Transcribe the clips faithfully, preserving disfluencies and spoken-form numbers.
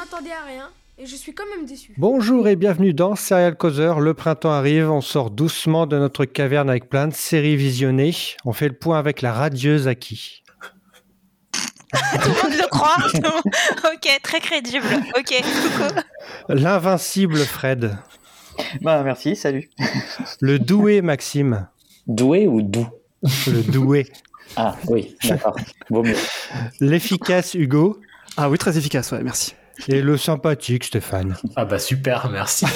m'attendais à rien et je suis quand même déçu. Bonjour et bienvenue dans Serial Causeur. Le printemps arrive, on sort doucement de notre caverne avec plein de séries visionnées. On fait le point avec la radieuse Aki. Tout le monde le croit. Ok, très crédible. Ok, coucou. L'invincible Fred. Bah merci, salut. Le doué Maxime. Doué ou doux? Le doué. Ah oui, d'accord. Vaut mieux. L'efficace Hugo. Ah oui, très efficace, ouais, merci. Et le sympathique Stéphane. Ah bah super, merci.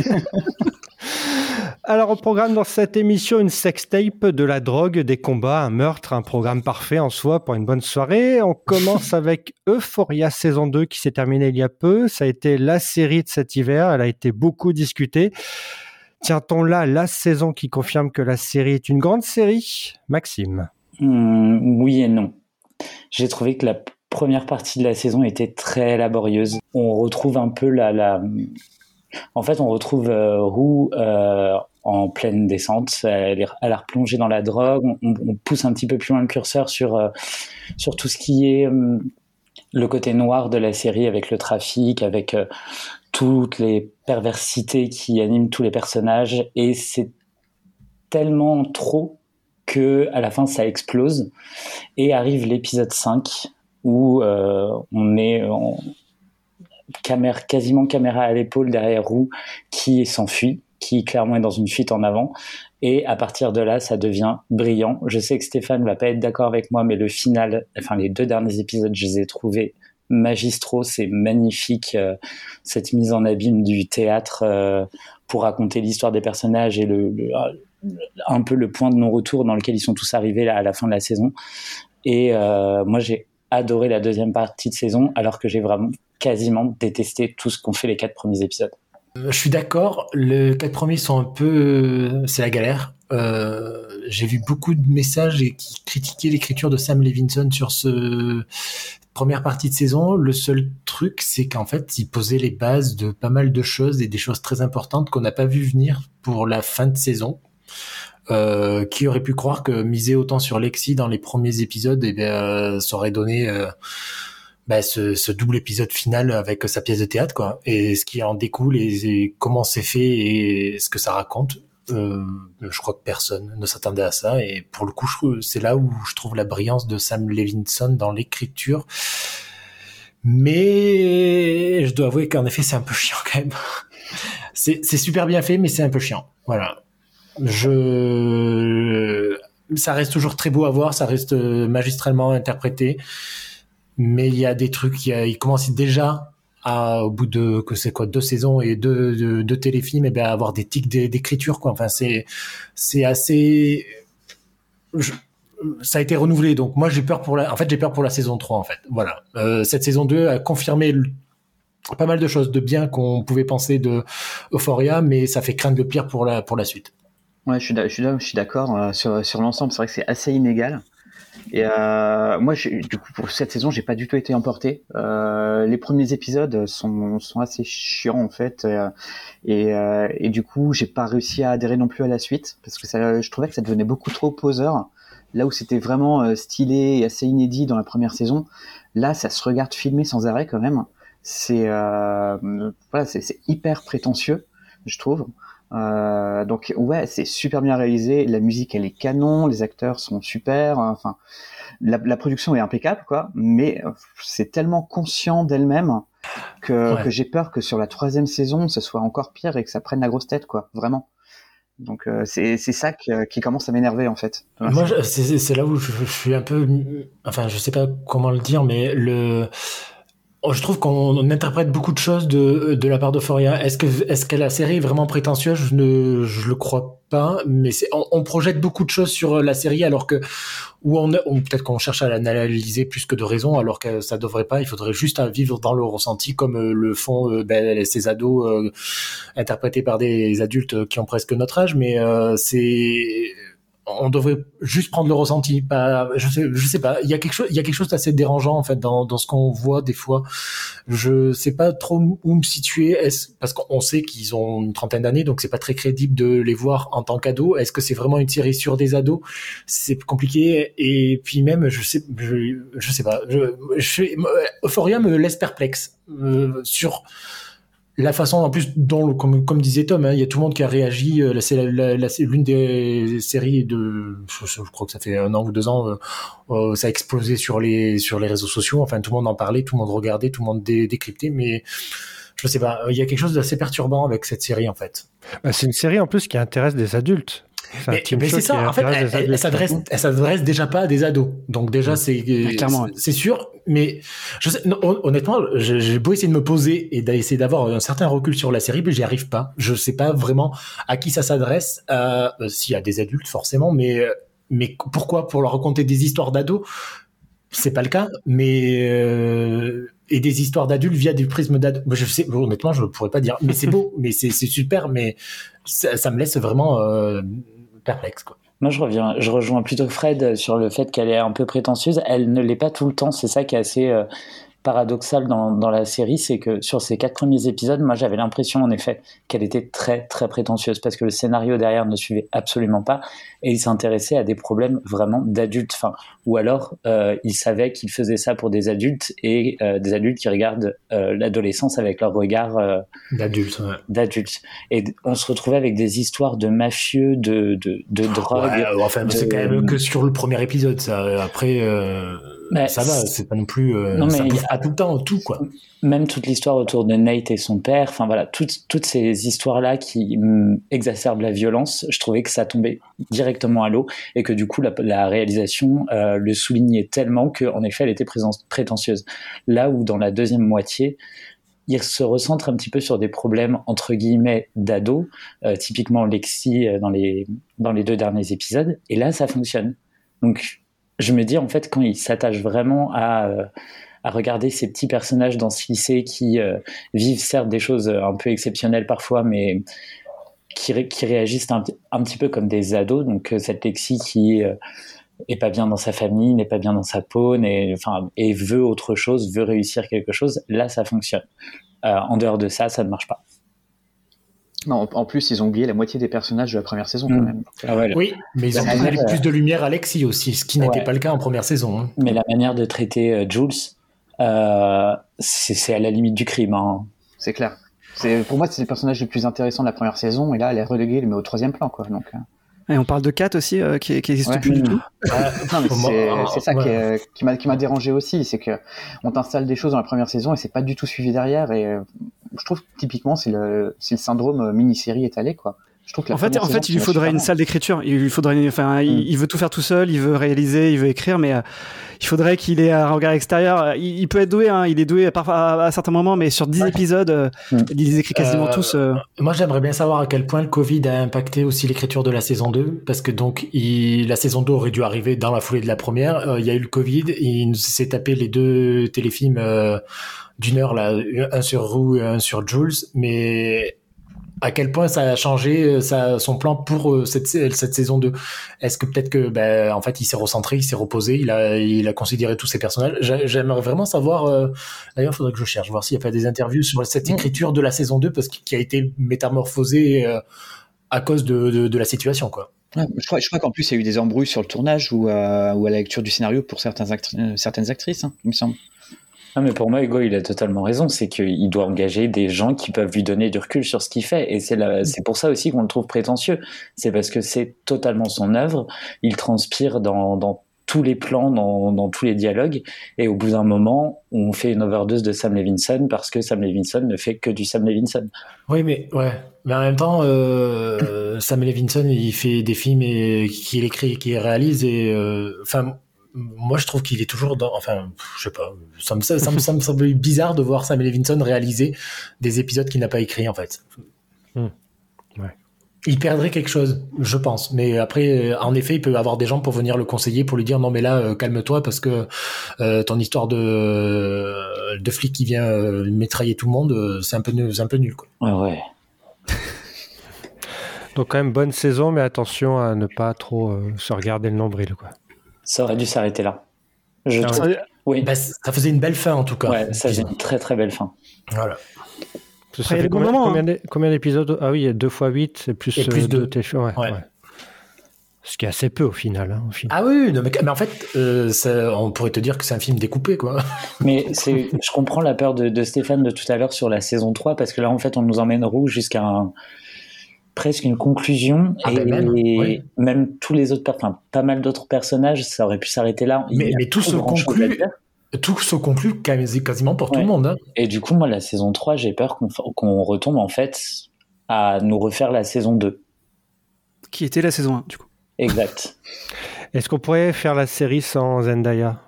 Alors, au programme dans cette émission, une sextape, de la drogue, des combats, un meurtre, un programme parfait en soi pour une bonne soirée. On commence avec Euphoria saison deux qui s'est terminée il y a peu. Ça a été la série de cet hiver, elle a été beaucoup discutée. Tient-on là la saison qui confirme que la série est une grande série? Maxime. Mmh, oui et non. J'ai trouvé que la première partie de la saison était très laborieuse. On retrouve un peu la... la... En fait, on retrouve euh, Rue euh, en pleine descente. Elle, est, elle a replongé dans la drogue. On, on pousse un petit peu plus loin le curseur sur, euh, sur tout ce qui est euh, le côté noir de la série, avec le trafic, avec euh, toutes les perversités qui animent tous les personnages. Et c'est tellement trop que à la fin, ça explose. Et arrive l'épisode cinq, où euh, on est... En, Caméra, quasiment caméra à l'épaule derrière Roux qui s'enfuit, qui clairement est dans une fuite en avant, et à partir de là ça devient brillant. Je sais que Stéphane va pas être d'accord avec moi, mais le final, enfin les deux derniers épisodes, je les ai trouvés magistraux. C'est magnifique, euh, cette mise en abîme du théâtre euh, pour raconter l'histoire des personnages et le, le, un peu le point de non-retour dans lequel ils sont tous arrivés là, à la fin de la saison. Et euh, moi j'ai adoré la deuxième partie de saison, alors que j'ai vraiment quasiment détesté tout ce qu'ont fait les quatre premiers épisodes. Je suis d'accord, les quatre premiers sont un peu... c'est la galère. Euh, j'ai vu beaucoup de messages et qui critiquaient l'écriture de Sam Levinson sur ce première partie de saison. Le seul truc, c'est qu'en fait, il posait les bases de pas mal de choses et des choses très importantes qu'on n'a pas vu venir pour la fin de saison. Euh, qui aurait pu croire que miser autant sur Lexi dans les premiers épisodes, eh bien, euh, ça aurait donné euh, bah, ce, ce double épisode final avec sa pièce de théâtre, quoi. Et ce qui en découle et, et comment c'est fait et ce que ça raconte. Euh, je crois que personne ne s'attendait à ça. Et pour le coup, je, c'est là où je trouve la brillance de Sam Levinson dans l'écriture. Mais je dois avouer qu'en effet, c'est un peu chiant quand même. c'est, c'est super bien fait, mais c'est un peu chiant. Voilà. Je, ça reste toujours très beau à voir, ça reste magistralement interprété, mais il y a des trucs, il, y a, il commence déjà à, au bout de, que c'est quoi, deux saisons et deux, deux, deux téléfilms, et bien à avoir des tics d'écriture, quoi. Enfin, c'est, c'est assez, je, ça a été renouvelé, donc moi j'ai peur pour la, en fait j'ai peur pour la saison trois, en fait. Voilà. Euh, cette saison deux a confirmé le, pas mal de choses de bien qu'on pouvait penser de Euphoria, mais ça fait craindre le pire pour la, pour la suite. Ouais, je suis, je suis, je suis d'accord euh, sur, sur l'ensemble. C'est vrai que c'est assez inégal. Et euh, moi, j'ai, du coup, pour cette saison, j'ai pas du tout été emporté. Euh, les premiers épisodes sont, sont assez chiants en fait, euh, et, euh, et du coup, j'ai pas réussi à adhérer non plus à la suite parce que ça, je trouvais que ça devenait beaucoup trop poseur. Là où c'était vraiment euh, stylé et assez inédit dans la première saison, là, ça se regarde filmé sans arrêt quand même. C'est euh, voilà, c'est, c'est hyper prétentieux, je trouve. Euh, donc ouais, c'est super bien réalisé, la musique elle est canon, les acteurs sont super, enfin la, la production est impeccable quoi, mais c'est tellement conscient d'elle-même que, ouais. que j'ai peur que sur la troisième saison ce soit encore pire et que ça prenne la grosse tête quoi, vraiment. Donc euh, c'est c'est ça qui, qui commence à m'énerver en fait. Moi je, c'est c'est là où je, je suis un peu, enfin je sais pas comment le dire, mais le je trouve qu'on interprète beaucoup de choses de de la part d'Euphoria. Est-ce que est-ce que la série est vraiment prétentieuse? Je ne je le crois pas, mais c'est on, on projette beaucoup de choses sur la série alors que ou on, on peut-être qu'on cherche à l'analyser plus que de raison alors que ça devrait pas. Il faudrait juste vivre dans le ressenti comme le font euh, ben, ces ados euh, interprétés par des adultes qui ont presque notre âge. Mais euh, c'est on devrait juste prendre le ressenti. Pas, je sais, je sais pas. Il y a quelque chose, il y a quelque chose d'assez dérangeant en fait dans, dans ce qu'on voit des fois. Je sais pas trop où me situer. Est-ce, parce qu'on sait qu'ils ont une trentaine d'années, donc c'est pas très crédible de les voir en tant qu'ados. Est-ce que c'est vraiment une série sur des ados? C'est compliqué. Et puis même, je sais, je, je sais pas. Je, je, Euphoria me laisse perplexe euh, sur la façon, en plus, dont, comme, comme disait Tom, hein, il y a tout le monde qui a réagi. Euh, c'est la, la, la, l'une des séries de, je, je crois que ça fait un an ou deux ans, euh, euh, ça a explosé sur les sur les réseaux sociaux. Enfin, tout le monde en parlait, tout le monde regardait, tout le monde dé, décryptait. Mais je sais pas, il y a quelque chose d'assez perturbant avec cette série, en fait. Bah, c'est une série en plus qui intéresse des adultes. C'est mais, mais c'est ça, en fait, elle, elle, elle, s'adresse, elle s'adresse déjà pas à des ados. Donc déjà, c'est, ouais, clairement, c'est, c'est sûr, mais je sais, non, honnêtement, j'ai, j'ai beau essayer de me poser et d'essayer d'avoir un certain recul sur la série, mais j'y arrive pas. Je sais pas vraiment à qui ça s'adresse, euh, s'il y a des adultes forcément, mais, mais pourquoi? Pour leur raconter des histoires d'ados? C'est pas le cas, mais euh, et des histoires d'adultes via du prisme d'ados. Je sais, honnêtement, je pourrais pas dire, mais c'est beau, mais c'est, c'est super, mais ça, ça me laisse vraiment euh, perplexe, quoi. Moi, je reviens, je rejoins plutôt Fred sur le fait qu'elle est un peu prétentieuse. Elle ne l'est pas tout le temps. C'est ça qui est assez euh, paradoxal dans, dans la série, c'est que sur ces quatre premiers épisodes, moi, j'avais l'impression, en effet, qu'elle était très, très prétentieuse parce que le scénario derrière ne suivait absolument pas et il s'intéressait à des problèmes vraiment d'adultes. Enfin, ou alors, euh, il savait qu'il faisait ça pour des adultes et euh, des adultes qui regardent euh, l'adolescence avec leur regard euh, d'adultes. Ouais. D'adultes. Et on se retrouvait avec des histoires de mafieux, de, de, de drogue. Ouais, enfin, de... c'est quand même que sur le premier épisode, ça. Après, euh, mais ça va, c'est pas non plus. Euh, non, ça mais pousse pas tout le temps, tout, quoi. Même toute l'histoire autour de Nate et son père, enfin voilà, toutes, toutes ces histoires-là qui mm, exacerbent la violence, je trouvais que ça tombait directement à l'eau et que du coup, la, la réalisation euh, le soulignait tellement qu'en effet, elle était présence, prétentieuse. Là où dans la deuxième moitié, il se recentre un petit peu sur des problèmes entre guillemets d'ados, euh, typiquement Lexi euh, dans les dans les deux derniers épisodes, et là ça fonctionne. Donc je me dis en fait quand il s'attache vraiment à euh, à regarder ces petits personnages dans ce lycée qui euh, vivent certes des choses un peu exceptionnelles parfois, mais qui, ré- qui réagissent un, un petit peu comme des ados. Donc euh, cette Lexi qui euh, est pas bien dans sa famille, n'est pas bien dans sa peau, n'est, enfin, et veut autre chose, veut réussir quelque chose, là ça fonctionne. Euh, en dehors de ça, ça ne marche pas. Non, en plus, ils ont oublié la moitié des personnages de la première saison, quand mmh. même. Ah ouais, oui, mais ils ont donné manière... plus de lumière à Lexi aussi, ce qui n'était ouais. pas le cas en première saison. Hein. Mais la manière de traiter euh, Jules, euh, c'est, c'est à la limite du crime. Hein. C'est clair. C'est, pour moi, c'est le personnage le plus intéressant de la première saison, et là, elle est reléguée, mais au troisième plan, quoi. Donc, euh... Et on parle de Kat aussi, euh, qui n'existe ouais. plus du tout. Euh, non, mais c'est, c'est ça ouais. qui, est, qui, m'a, qui m'a dérangé aussi, c'est que on t'installe des choses dans la première saison et c'est pas du tout suivi derrière. Et euh, je trouve que typiquement c'est le, c'est le syndrome mini-série étalé, quoi. Je trouve que la en fait, en fait, il lui faudrait une salle d'écriture. Il lui faudrait, enfin, mm. il, il veut tout faire tout seul, il veut réaliser, il veut écrire, mais euh, il faudrait qu'il ait un regard extérieur. Il, il peut être doué, hein, il est doué parfois à, à certains moments, mais sur dix ouais. épisodes, euh, mm. il les écrit quasiment euh, tous. Euh... Moi, j'aimerais bien savoir à quel point le Covid a impacté aussi l'écriture de la saison deux, parce que donc, il, la saison deux aurait dû arriver dans la foulée de la première. Euh, il y a eu le Covid, il s'est tapé les deux téléfilms euh, d'une heure là, un sur Rue et un sur Jules, mais à quel point ça a changé ça, son plan pour euh, cette, cette saison deux. Est-ce que peut-être que, ben, en fait, il s'est recentré, il s'est reposé, il a, il a considéré tous ses personnages. J'a, j'aimerais vraiment savoir, euh, d'ailleurs, il faudrait que je cherche, voir s'il a fait des interviews sur cette écriture de la saison deux, parce qu'il a été métamorphosée euh, à cause de, de, de la situation, quoi. Ouais, je crois, je crois qu'en plus, il y a eu des embrouilles sur le tournage ou, euh, ou à la lecture du scénario pour certains actri- certaines actrices, hein, il me semble. Ah mais pour moi, Hugo, il a totalement raison. C'est qu'il doit engager des gens qui peuvent lui donner du recul sur ce qu'il fait. Et c'est, la, c'est pour ça aussi qu'on le trouve prétentieux. C'est parce que c'est totalement son œuvre. Il transpire dans, dans tous les plans, dans, dans tous les dialogues. Et au bout d'un moment, on fait une overdose de Sam Levinson parce que Sam Levinson ne fait que du Sam Levinson. Oui, mais ouais. Mais en même temps, euh, Sam Levinson, il fait des films et qu'il écrit, qu'il réalise. Et enfin. Euh, moi, je trouve qu'il est toujours dans. Enfin, je sais pas. Ça me, ça, ça, me, ça me semble bizarre de voir Sam Levinson réaliser des épisodes qu'il n'a pas écrits, en fait. Mmh. Ouais. Il perdrait quelque chose, je pense. Mais après, en effet, il peut avoir des gens pour venir le conseiller, pour lui dire non, mais là, euh, calme-toi, parce que euh, ton histoire de, de flic qui vient euh, métrailler tout le monde, euh, c'est un peu, c'est un peu nul, quoi. Ouais, ouais. Donc quand même bonne saison, mais attention à ne pas trop euh, se regarder le nombril, quoi. Ça aurait dû s'arrêter là. Je Ah trouve. ouais. Oui. Bah, ça faisait une belle fin en tout cas. Ouais, ça faisait une très très belle fin. Voilà. Ça Après, il y a fait des bons combien, moments, combien, hein. d'é- combien d'épisodes? Ah oui, il y a deux fois huit, c'est plus, Et plus euh, deux. deux téléfilms, ouais, Ouais. ouais. Ce qui est assez peu au final. Hein, au final. Ah oui, non, mais, mais en fait, euh, ça, on pourrait te dire que c'est un film découpé, quoi. Mais c'est, je comprends la peur de, de Stéphane de tout à l'heure sur la saison trois, parce que là, en fait, on nous emmène roux jusqu'à un, presque une conclusion. Ah et ben même, oui. même tous les autres, enfin, pas mal d'autres personnages, ça aurait pu s'arrêter là. Il Mais, y a mais tout plus se grand-chose à conclut, dire. tout se conclut quasi- quasiment pour tout Ouais. le monde. Hein. Et du coup, moi, la saison trois, j'ai peur qu'on, fa- qu'on retombe, en fait, à nous refaire la saison deux. Qui était la saison un, du coup. Exact. Est-ce qu'on pourrait faire la série sans Zendaya?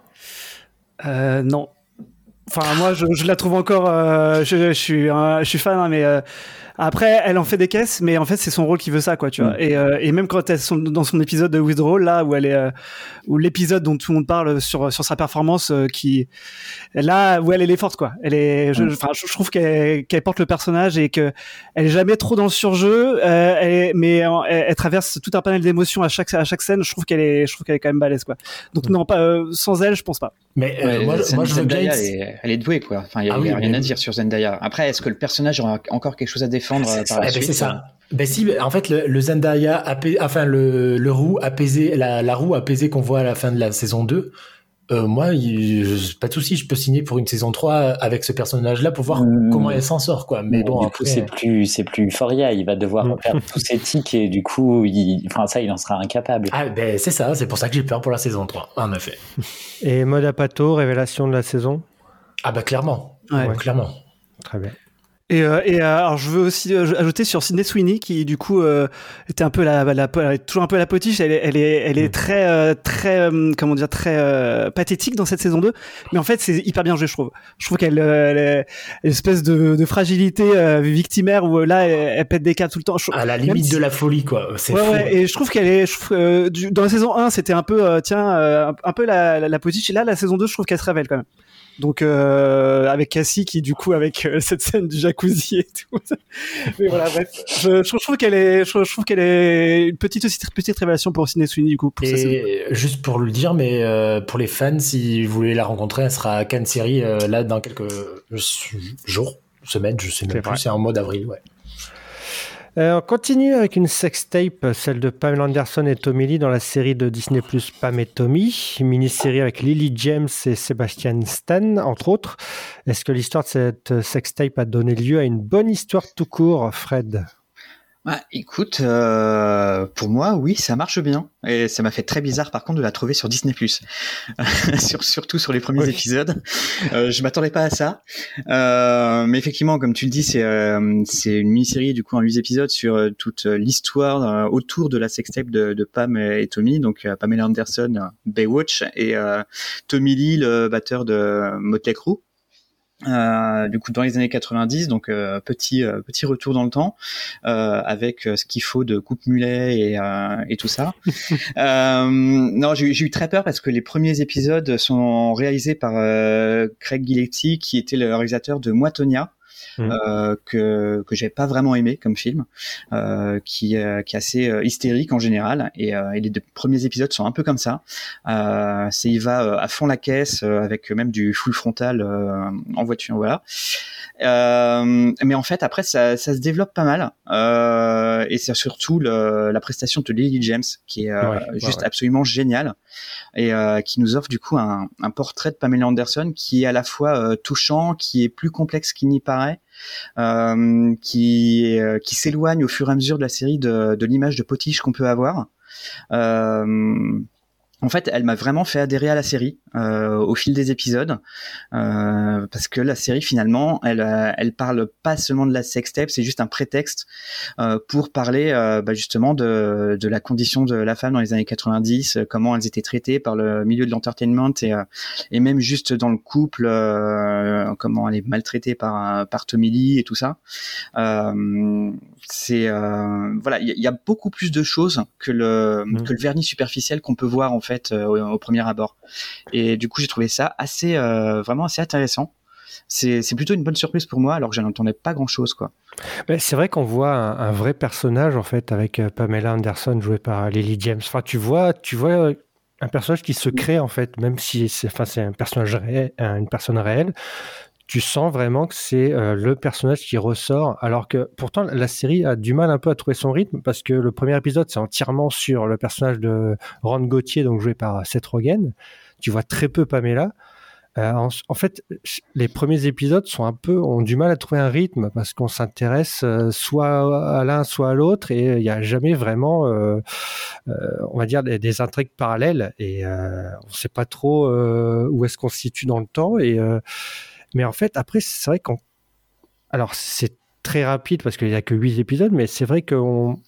Euh, non. Enfin, moi, je, je la trouve encore. Euh, je, je suis, euh, je suis fan, hein, mais euh, après, elle en fait des caisses, mais en fait, c'est son rôle qui veut ça, quoi, tu vois. Mm. Et, euh, et même quand elle est dans son épisode de Withdrawal, là, où elle est, euh, où l'épisode dont tout le monde parle sur sur sa performance, euh, qui, là, où elle, elle est forte, quoi. Elle est, je, Mm. enfin, je, je trouve qu'elle, qu'elle porte le personnage et que elle est jamais trop dans le surjeu, euh, elle est, mais euh, elle, elle traverse tout un panel d'émotions à chaque à chaque scène. Je trouve qu'elle est, je trouve qu'elle est quand même balèze, quoi. Donc non, pas euh, sans elle, je pense pas. Mais euh, Ouais, moi, Zend- moi, je veux bien. Zendaya, être- elle est, elle est douée, quoi. Enfin, il n'y a, Ah il y a oui, rien mais- à dire sur Zendaya. Après, est-ce que le personnage aura encore quelque chose à défendre euh, C'est par la eh ben, suite? c'est ça. Ben si, ben, en fait, le, le Zendaya, apais- enfin le, le roux apaisé, la, la roue apaisée qu'on voit à la fin de la saison deux, euh, moi, il, je- pas de souci, je peux signer pour une saison trois avec ce personnage-là pour voir Mmh. comment elle s'en sort, quoi. Mais Mais bon, du après, coup, c'est plus, c'est plus Euphoria. Il va devoir Mm. faire tous ses tics et du coup, il, enfin, ça, il en sera incapable. ah, ben c'est ça, c'est pour ça que j'ai peur pour la saison trois, en effet. Et Mode Apato, révélation de la saison? Ah bah clairement, Ouais. Ouais, clairement. Très bien. Et, euh, et euh, alors je veux aussi euh, ajouter sur Sydney Sweeney qui du coup euh, était un peu la, la, la toujours un peu la potiche. Elle est elle est elle est Mm. très euh, très euh, comment dire très euh, pathétique dans cette saison deux. Mais en fait c'est hyper bien joué, je trouve. Je trouve qu'elle euh, elle est une espèce de, de fragilité euh, victimaire où euh, là elle, elle pète des câbles tout le temps. Je- À la même limite si- de la folie, quoi. C'est Ouais, fou. ouais, et je trouve qu'elle est, je trouve, euh, du- dans la saison un, c'était un peu, euh, tiens, euh, un, un peu la, la, la potiche, et là, la saison deux, je trouve qu'elle se révèle quand même. Donc, euh, avec Cassie, qui, du coup, avec euh, cette scène du jacuzzi et tout. Mais voilà, bref. Je, je trouve qu'elle est, je, je trouve qu'elle est une petite, aussi, petite révélation pour Sydney Sweeney, du coup, pour sa saison. Et juste pour le dire, mais euh, pour les fans, si vous voulez la rencontrer, elle sera à Cannes Série euh, là dans quelques jours, semaines, je sais même C'est plus, vrai. c'est en mois d'avril, ouais. Euh, on continue avec une sextape, celle de Pamela Anderson et Tommy Lee dans la série de Disney plus Pam et Tommy, une mini-série avec Lily James et Sebastian Stan, entre autres. Est-ce que l'histoire de cette sextape a donné lieu à une bonne histoire tout court, Fred? Ouais, écoute, euh, pour moi, oui, ça marche bien. Et ça m'a fait très bizarre, par contre, de la trouver sur Disney plus. sur, surtout sur les premiers Oui. épisodes. Euh, je m'attendais pas à ça. Euh, mais effectivement, comme tu le dis, c'est euh, c'est une mini-série, du coup, en huit épisodes sur euh, toute l'histoire euh, autour de la sextape de, de Pam et Tommy. Donc, euh, Pamela Anderson, euh, Baywatch, et euh, Tommy Lee, le batteur de Motley Crue. Euh, du coup dans les années quatre-vingt-dix, donc euh, petit euh, petit retour dans le temps euh, avec euh, ce qu'il faut de coupe mulet et euh, et tout ça. euh, non, j'ai, j'ai eu très peur parce que les premiers épisodes sont réalisés par euh, Craig Gillespie, qui était le réalisateur de Moi Tonya. Mmh. Euh, que que j'ai pas vraiment aimé comme film, euh, qui euh, qui est assez euh, hystérique en général, et, euh, et les deux premiers épisodes sont un peu comme ça. Euh, c'est il va euh, à fond la caisse euh, avec même du full frontal euh, en voiture, voilà. Euh, mais en fait après ça ça se développe pas mal, euh, et c'est surtout le, la prestation de Lily James qui est euh, Ouais, juste ouais, ouais. absolument géniale, et euh, qui nous offre du coup un, un portrait de Pamela Anderson qui est à la fois euh, touchant, qui est plus complexe qu'il n'y paraît, euh, qui euh, qui s'éloigne au fur et à mesure de la série de, de l'image de potiche qu'on peut avoir. Euh, En fait, elle m'a vraiment fait adhérer à la série euh, au fil des épisodes, euh, parce que la série finalement, elle, euh, elle parle pas seulement de la sextape, c'est juste un prétexte euh, pour parler euh, bah, justement de, de la condition de la femme dans les années quatre-vingt-dix, euh, comment elles étaient traitées par le milieu de l'entertainment, et, euh, et même juste dans le couple, euh, comment elle est maltraitée par par Tommy Lee et tout ça. Euh, c'est euh, voilà, il y, y a beaucoup plus de choses que le Mmh. que le vernis superficiel qu'on peut voir en fait euh, au, au premier abord. Et du coup, j'ai trouvé ça assez euh, vraiment assez intéressant. c'est, c'est plutôt une bonne surprise pour moi, alors que je n'entendais pas grand-chose, quoi. Mais c'est vrai qu'on voit un, un vrai personnage, en fait, avec Pamela Anderson, jouée par Lily James. Enfin, tu vois, tu vois un personnage qui se crée, en fait, même si c'est, enfin, c'est un personnage réel, une personne réelle. Tu sens vraiment que c'est euh, le personnage qui ressort, alors que pourtant la série a du mal un peu à trouver son rythme, parce que le premier épisode c'est entièrement sur le personnage de Ron Gauthier, donc joué par Seth Rogen. Tu vois très peu Pamela. Euh, en, en fait, les premiers épisodes sont un peu ont du mal à trouver un rythme, parce qu'on s'intéresse euh, soit à l'un soit à l'autre, et il n'y a jamais vraiment, euh, euh, on va dire, des, des intrigues parallèles, et euh, on ne sait pas trop euh, où est-ce qu'on se situe dans le temps, et euh, mais en fait, après, c'est vrai qu'on... Alors, c'est très rapide parce qu'il n'y a que huit épisodes, mais c'est vrai qu'on...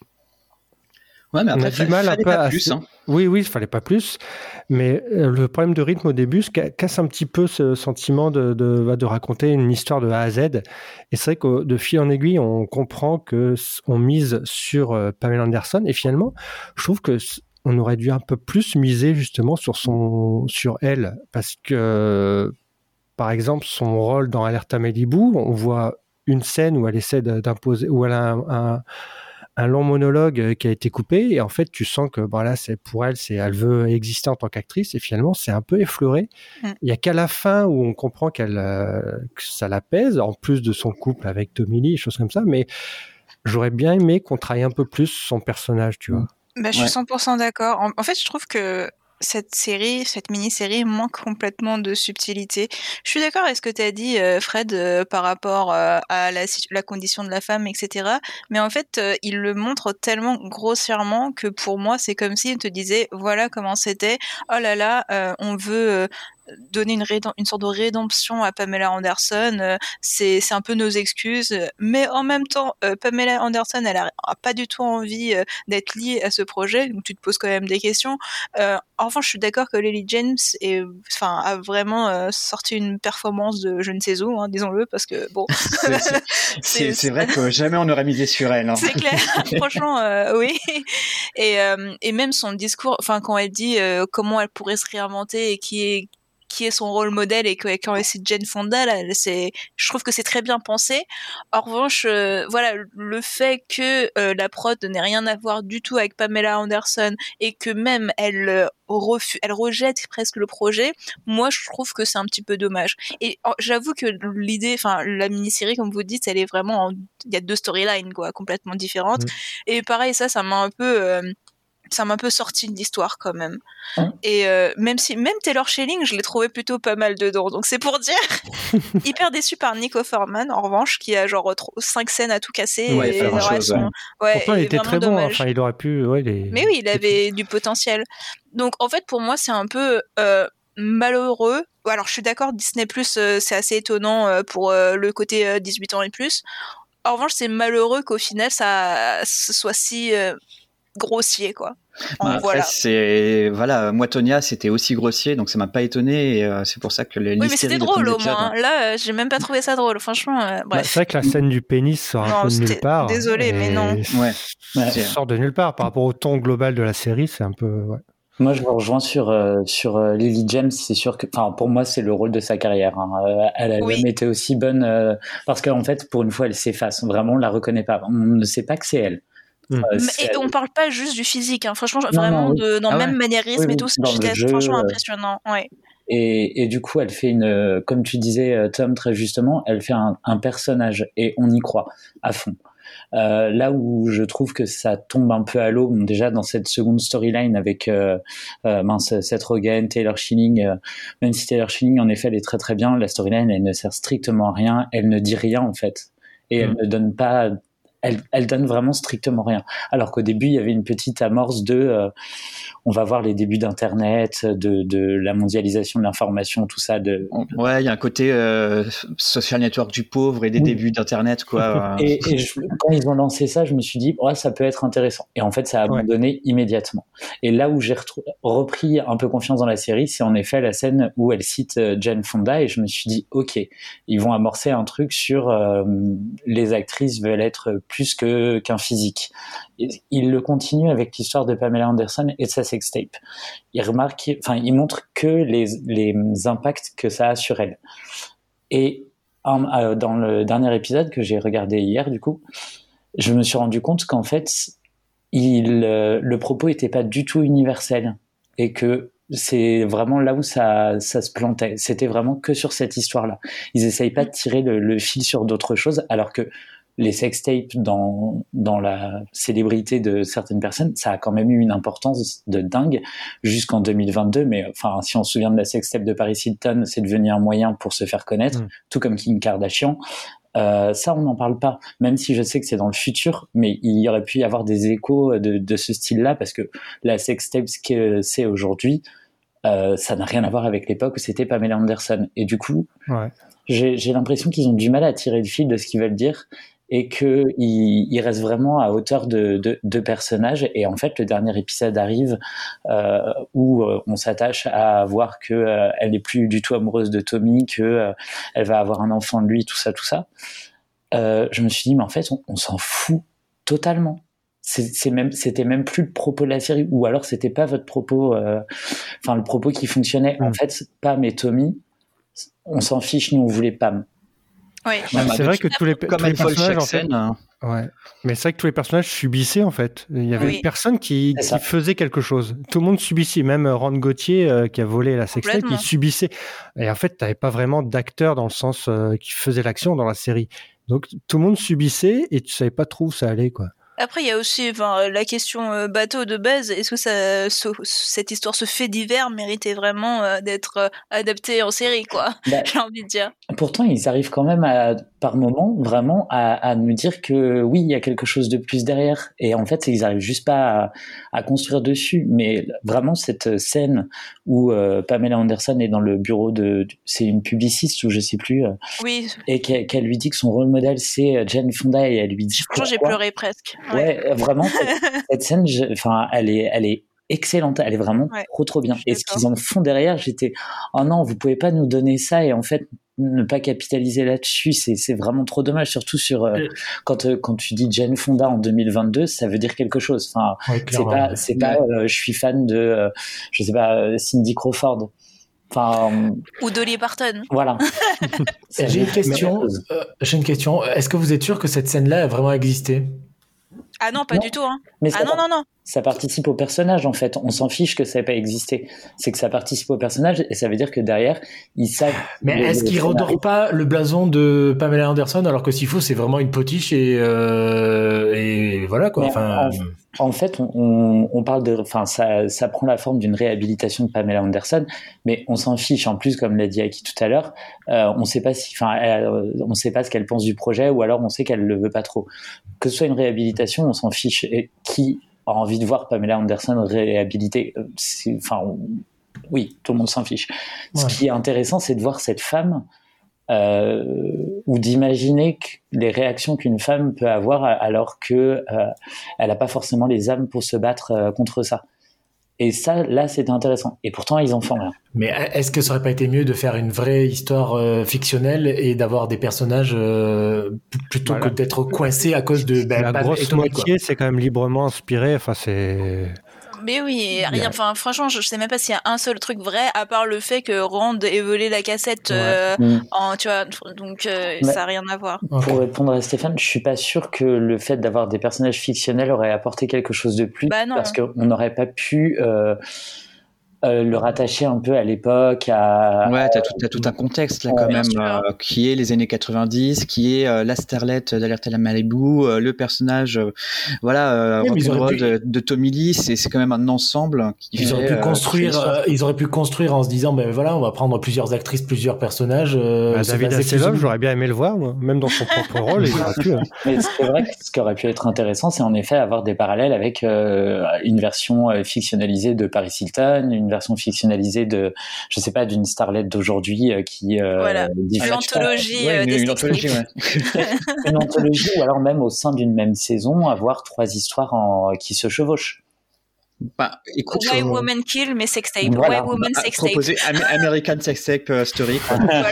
Ouais, mais après, on a du mal un peu pas à... plus, hein. Oui, oui, il fallait pas plus. Mais euh, le problème de rythme au début casse un petit peu ce sentiment de, de, de raconter une histoire de A à Z. Et c'est vrai que de fil en aiguille, on comprend qu'on mise sur euh, Pamela Anderson. Et finalement, je trouve que... on aurait dû un peu plus miser justement sur, son, sur elle. Parce que... Par exemple, son rôle dans Alerta Malibu, on voit une scène où elle essaie d'imposer, où elle a un, un, un long monologue qui a été coupé, et en fait, tu sens que bon, là, c'est pour elle, c'est, elle veut exister en tant qu'actrice, et finalement, c'est un peu effleuré. Mm. Il n'y a qu'à la fin où on comprend qu'elle, euh, que ça la pèse, en plus de son couple avec Tommy Lee, choses comme ça, mais j'aurais bien aimé qu'on travaille un peu plus son personnage, tu vois. Bah, je suis ouais. cent pour cent d'accord. En, en fait, je trouve que cette série, cette mini-série manque complètement de subtilité. Je suis d'accord avec ce que tu as dit, euh, Fred, euh, par rapport euh, à la, la condition de la femme, et cetera. Mais en fait, euh, il le montre tellement grossièrement que pour moi, c'est comme s'il te disait, voilà comment c'était. Oh là là, euh, on veut... Euh, donner une, rédem- une sorte de rédemption à Pamela Anderson, euh, c'est, c'est un peu nos excuses, mais en même temps, euh, Pamela Anderson, elle a, a pas du tout envie euh, d'être liée à ce projet, donc tu te poses quand même des questions. Euh, en revanche, je suis d'accord que Lily James est, enfin, a vraiment euh, sorti une performance de je ne sais où, hein, disons-le, parce que bon... c'est, c'est, c'est, c'est vrai que jamais on n'aurait misé sur elle. Hein. C'est clair, franchement, euh, oui. Et, euh, et même son discours, enfin, quand elle dit euh, comment elle pourrait se réinventer et qui est qui est son rôle modèle, et que quand c'est Jane Fonda, là, c'est, je trouve que c'est très bien pensé. En revanche, euh, voilà, le fait que euh, la prod n'ait rien à voir du tout avec Pamela Anderson, et que même elle euh, refuse, elle rejette presque le projet, moi je trouve que c'est un petit peu dommage. Et oh, j'avoue que l'idée, enfin la mini-série, comme vous dites, elle est vraiment, il y a deux storylines quoi, complètement différentes. Mmh. Et pareil, ça, ça m'a un peu euh, ça m'a un peu sorti de l'histoire quand même. Hein et euh, même si même Taylor Schilling, je l'ai trouvé plutôt pas mal dedans. Donc c'est pour dire. Hyper déçu par Nick Offerman en revanche, qui a genre cinq scènes à tout casser. Ouais, et chose, son... ouais. Ouais, pourtant il était très bon. Hein. Enfin, il aurait pu. Ouais, les... Mais oui, il avait du potentiel. Donc en fait, pour moi, c'est un peu euh, malheureux. Alors je suis d'accord, Disney Plus, euh, c'est assez étonnant euh, pour euh, le côté euh, dix-huit ans et plus. En revanche, c'est malheureux qu'au final, ça soit si euh, grossier, quoi. Bah, après, voilà. c'est voilà, moi Tonya, c'était aussi grossier, donc ça m'a pas étonné, et euh, c'est pour ça que les. Oui, mais c'était drôle au moins. Hein. Là, euh, j'ai même pas trouvé ça drôle, franchement. Euh, bref. Bah, c'est vrai que la scène du pénis sort non, un peu de nulle part. Désolé, mais non. Ouais. Ça sort de nulle part par rapport au ton global de la série, c'est un peu. Ouais. Moi, je vous rejoins sur euh, sur euh, Lily James. C'est sûr que, enfin, pour moi, c'est le rôle de sa carrière. Hein. Euh, elle a oui. jamais été aussi bonne euh, parce qu'en fait, pour une fois, elle s'efface. Vraiment, on la reconnaît pas. On ne sait pas que c'est elle. Mmh. Euh, et elle... on parle pas juste du physique, hein. Franchement, non, vraiment non, oui. de, dans le ah même ouais. maniérisme oui, et tout, c'était franchement euh... impressionnant. Ouais. Et, et du coup, elle fait une, comme tu disais, Tom, très justement, elle fait un, un personnage et on y croit à fond. Euh, là où je trouve que ça tombe un peu à l'eau, bon, déjà dans cette seconde storyline avec euh, euh, mince, Seth Rogen, Taylor Schilling, euh, même si Taylor Schilling en effet elle est très très bien, la storyline elle ne sert strictement à rien, elle ne dit rien en fait, et mmh. elle ne donne pas. Elle, elle donne vraiment strictement rien. Alors qu'au début, il y avait une petite amorce de, euh, on va voir les débuts d'Internet, de, de la mondialisation de l'information, tout ça. De... Ouais, il y a un côté euh, social network du pauvre et des oui. débuts d'Internet, quoi. Et, et je, quand ils ont lancé ça, je me suis dit, ouais, ça peut être intéressant. Et en fait, ça a abandonné ouais. immédiatement. Et là où j'ai retrou- repris un peu confiance dans la série, c'est en effet la scène où elle cite euh, Jane Fonda, et je me suis dit, ok, ils vont amorcer un truc sur euh, les actrices veulent être plus que, qu'un physique. Il le continue avec l'histoire de Pamela Anderson et de sa sextape. Il remarque, enfin, il montre que les, les impacts que ça a sur elle. Et un, euh, dans le dernier épisode que j'ai regardé hier, du coup, je me suis rendu compte qu'en fait, il, euh, le propos était pas du tout universel et que c'est vraiment là où ça, ça se plantait. C'était vraiment que sur cette histoire-là. Ils essayent pas de tirer le, le fil sur d'autres choses, alors que les sextapes dans, dans la célébrité de certaines personnes, ça a quand même eu une importance de dingue jusqu'en deux mille vingt-deux. Mais enfin, si on se souvient de la sextape de Paris Hilton, c'est devenu un moyen pour se faire connaître, mmh. tout comme Kim Kardashian. Euh, ça, on n'en parle pas, même si je sais que c'est dans le futur, mais il y aurait pu y avoir des échos de, de ce style-là, parce que la sextape, ce que c'est aujourd'hui, euh, ça n'a rien à voir avec l'époque où c'était Pamela Anderson. Et du coup, ouais. j'ai, j'ai l'impression qu'ils ont du mal à tirer le fil de ce qu'ils veulent dire, et qu'ils ils restent vraiment à hauteur de, de, de personnages. Et en fait, le dernier épisode arrive euh, où euh, on s'attache à voir que euh, elle n'est plus du tout amoureuse de Tommy, que euh, elle va avoir un enfant de lui, tout ça, tout ça. Euh, je me suis dit, mais en fait, on, on s'en fout totalement. C'est, c'est même, c'était même plus le propos de la série, ou alors c'était pas votre propos, euh, enfin le propos qui fonctionnait. Mmh. En fait, Pam et Tommy, on s'en fiche, nous on voulait Pam. Oui. Ouais, c'est vrai que tous les, comme tous les personnages, en fait, scène, ouais. Mais c'est vrai que tous les personnages subissaient en fait. Il y avait oui. personne qui, qui faisait quelque chose. Tout le monde subissait. Même Ron Gauthier euh, qui a volé la sextape, il subissait. Et en fait, t'avais pas vraiment d'acteur dans le sens euh, qui faisait l'action dans la série. Donc tout le monde subissait et tu savais pas trop où ça allait, quoi. Après, il y a aussi enfin, la question euh, bateau de base. Est-ce que ça, ce, cette histoire, ce fait divers, méritait vraiment euh, d'être euh, adapté en série, quoi. Bah, j'ai envie de dire. Pourtant, ils arrivent quand même, à, par moment, vraiment, à, à nous dire que oui, il y a quelque chose de plus derrière. Et en fait, ils arrivent juste pas à, à construire dessus. Mais vraiment, cette scène où euh, Pamela Anderson est dans le bureau de, c'est une publiciste ou je sais plus. Euh, oui. Et qu'elle, qu'elle lui dit que son rôle modèle c'est Jane Fonda et elle lui dit. Franchement, j'ai pleuré presque. Ouais, ouais vraiment. Cette, cette scène, enfin, elle est, elle est excellente. Elle est vraiment ouais. trop, trop bien. Et ce qu'ils en font derrière, j'étais, oh non, vous pouvez pas nous donner ça et en fait ne pas capitaliser là-dessus, c'est, c'est vraiment trop dommage. Surtout sur euh, quand euh, quand tu dis Jane Fonda en deux mille vingt-deux, ça veut dire quelque chose. Enfin, ouais, c'est pas, c'est pas, euh, je suis fan de, euh, je sais pas, euh, Cindy Crawford. Enfin, ou Dolly Parton. Voilà. j'ai une question. Euh, j'ai une question. Est-ce que vous êtes sûr que cette scène-là a vraiment existé? Ah non, pas non. du tout. Hein. Mais ah non, non, non. Ça participe au personnage, en fait. On s'en fiche que ça n'ait pas existé. C'est que ça participe au personnage et ça veut dire que derrière, ils savent... Mais le, est-ce qu'ils ne redorent pas le blason de Pamela Anderson alors que s'il faut, c'est vraiment une potiche et, euh, et voilà, quoi. Enfin... En, en fait, on, on, on parle de... Enfin, ça, ça prend la forme d'une réhabilitation de Pamela Anderson, mais on s'en fiche. En plus, comme l'a dit Aki tout à l'heure, euh, on ne sait pas si... Enfin, on ne sait pas ce qu'elle pense du projet ou alors on sait qu'elle ne le veut pas trop. Que ce soit une réhabilitation, on s'en fiche. Et qui... a envie de voir Pamela Anderson réhabilitée. C'est, enfin, on, oui, tout le monde s'en fiche. Ouais. Ce qui est intéressant, c'est de voir cette femme euh, ou d'imaginer que les réactions qu'une femme peut avoir alors que euh, elle n'a pas forcément les âmes pour se battre euh, contre ça. Et ça, là, c'est intéressant. Et pourtant, ils en font rien. Mais est-ce que ça aurait pas été mieux de faire une vraie histoire euh, fictionnelle et d'avoir des personnages euh, plutôt voilà. que d'être coincés à cause de... Ben, la pas grosse étonné, moitié, quoi. C'est quand même librement inspiré. Enfin, c'est... Mais oui, rien. Enfin, franchement, je sais même pas s'il y a un seul truc vrai, à part le fait que Rand ait volé la cassette. Euh, ouais. mmh. en, tu vois, donc euh, ça n'a rien à voir. Okay. Pour répondre à Stéphane, je suis pas sûr que le fait d'avoir des personnages fictionnels aurait apporté quelque chose de plus, bah non. parce qu'on n'aurait pas pu. Euh, Euh, le rattacher un peu à l'époque à ouais t'as tout, t'as tout un contexte là quand ouais, même euh, qui est les années quatre-vingt-dix, qui est euh, la starlette d'Alerte à la Malibu, euh, le personnage euh, voilà euh, oui, pu... de, de Tommy Lee, c'est, c'est quand même un ensemble qui ils fait, auraient pu euh, construire euh, ils auraient pu construire en se disant ben voilà on va prendre plusieurs actrices, plusieurs personnages euh, bah, David Hasselhoff, j'aurais bien aimé le voir moi. Même dans son propre rôle il aurait pu hein. Mais c'est vrai que ce qui aurait pu être intéressant c'est en effet avoir des parallèles avec euh, une version euh, fictionnalisée de Paris Hilton, une version fictionnalisée de, je sais pas, d'une starlette d'aujourd'hui euh, qui euh, voilà. L'anthologie ouais, euh, une, des une anthologie, ouais. Une anthologie ou alors même au sein d'une même saison avoir trois histoires en, qui se chevauchent. Bah, écoute, Why euh... Woman Kill mais Sex Tape. Voilà. Why Woman bah, Sex Tape. Proposer American Sex Tape uh, Story. Voilà.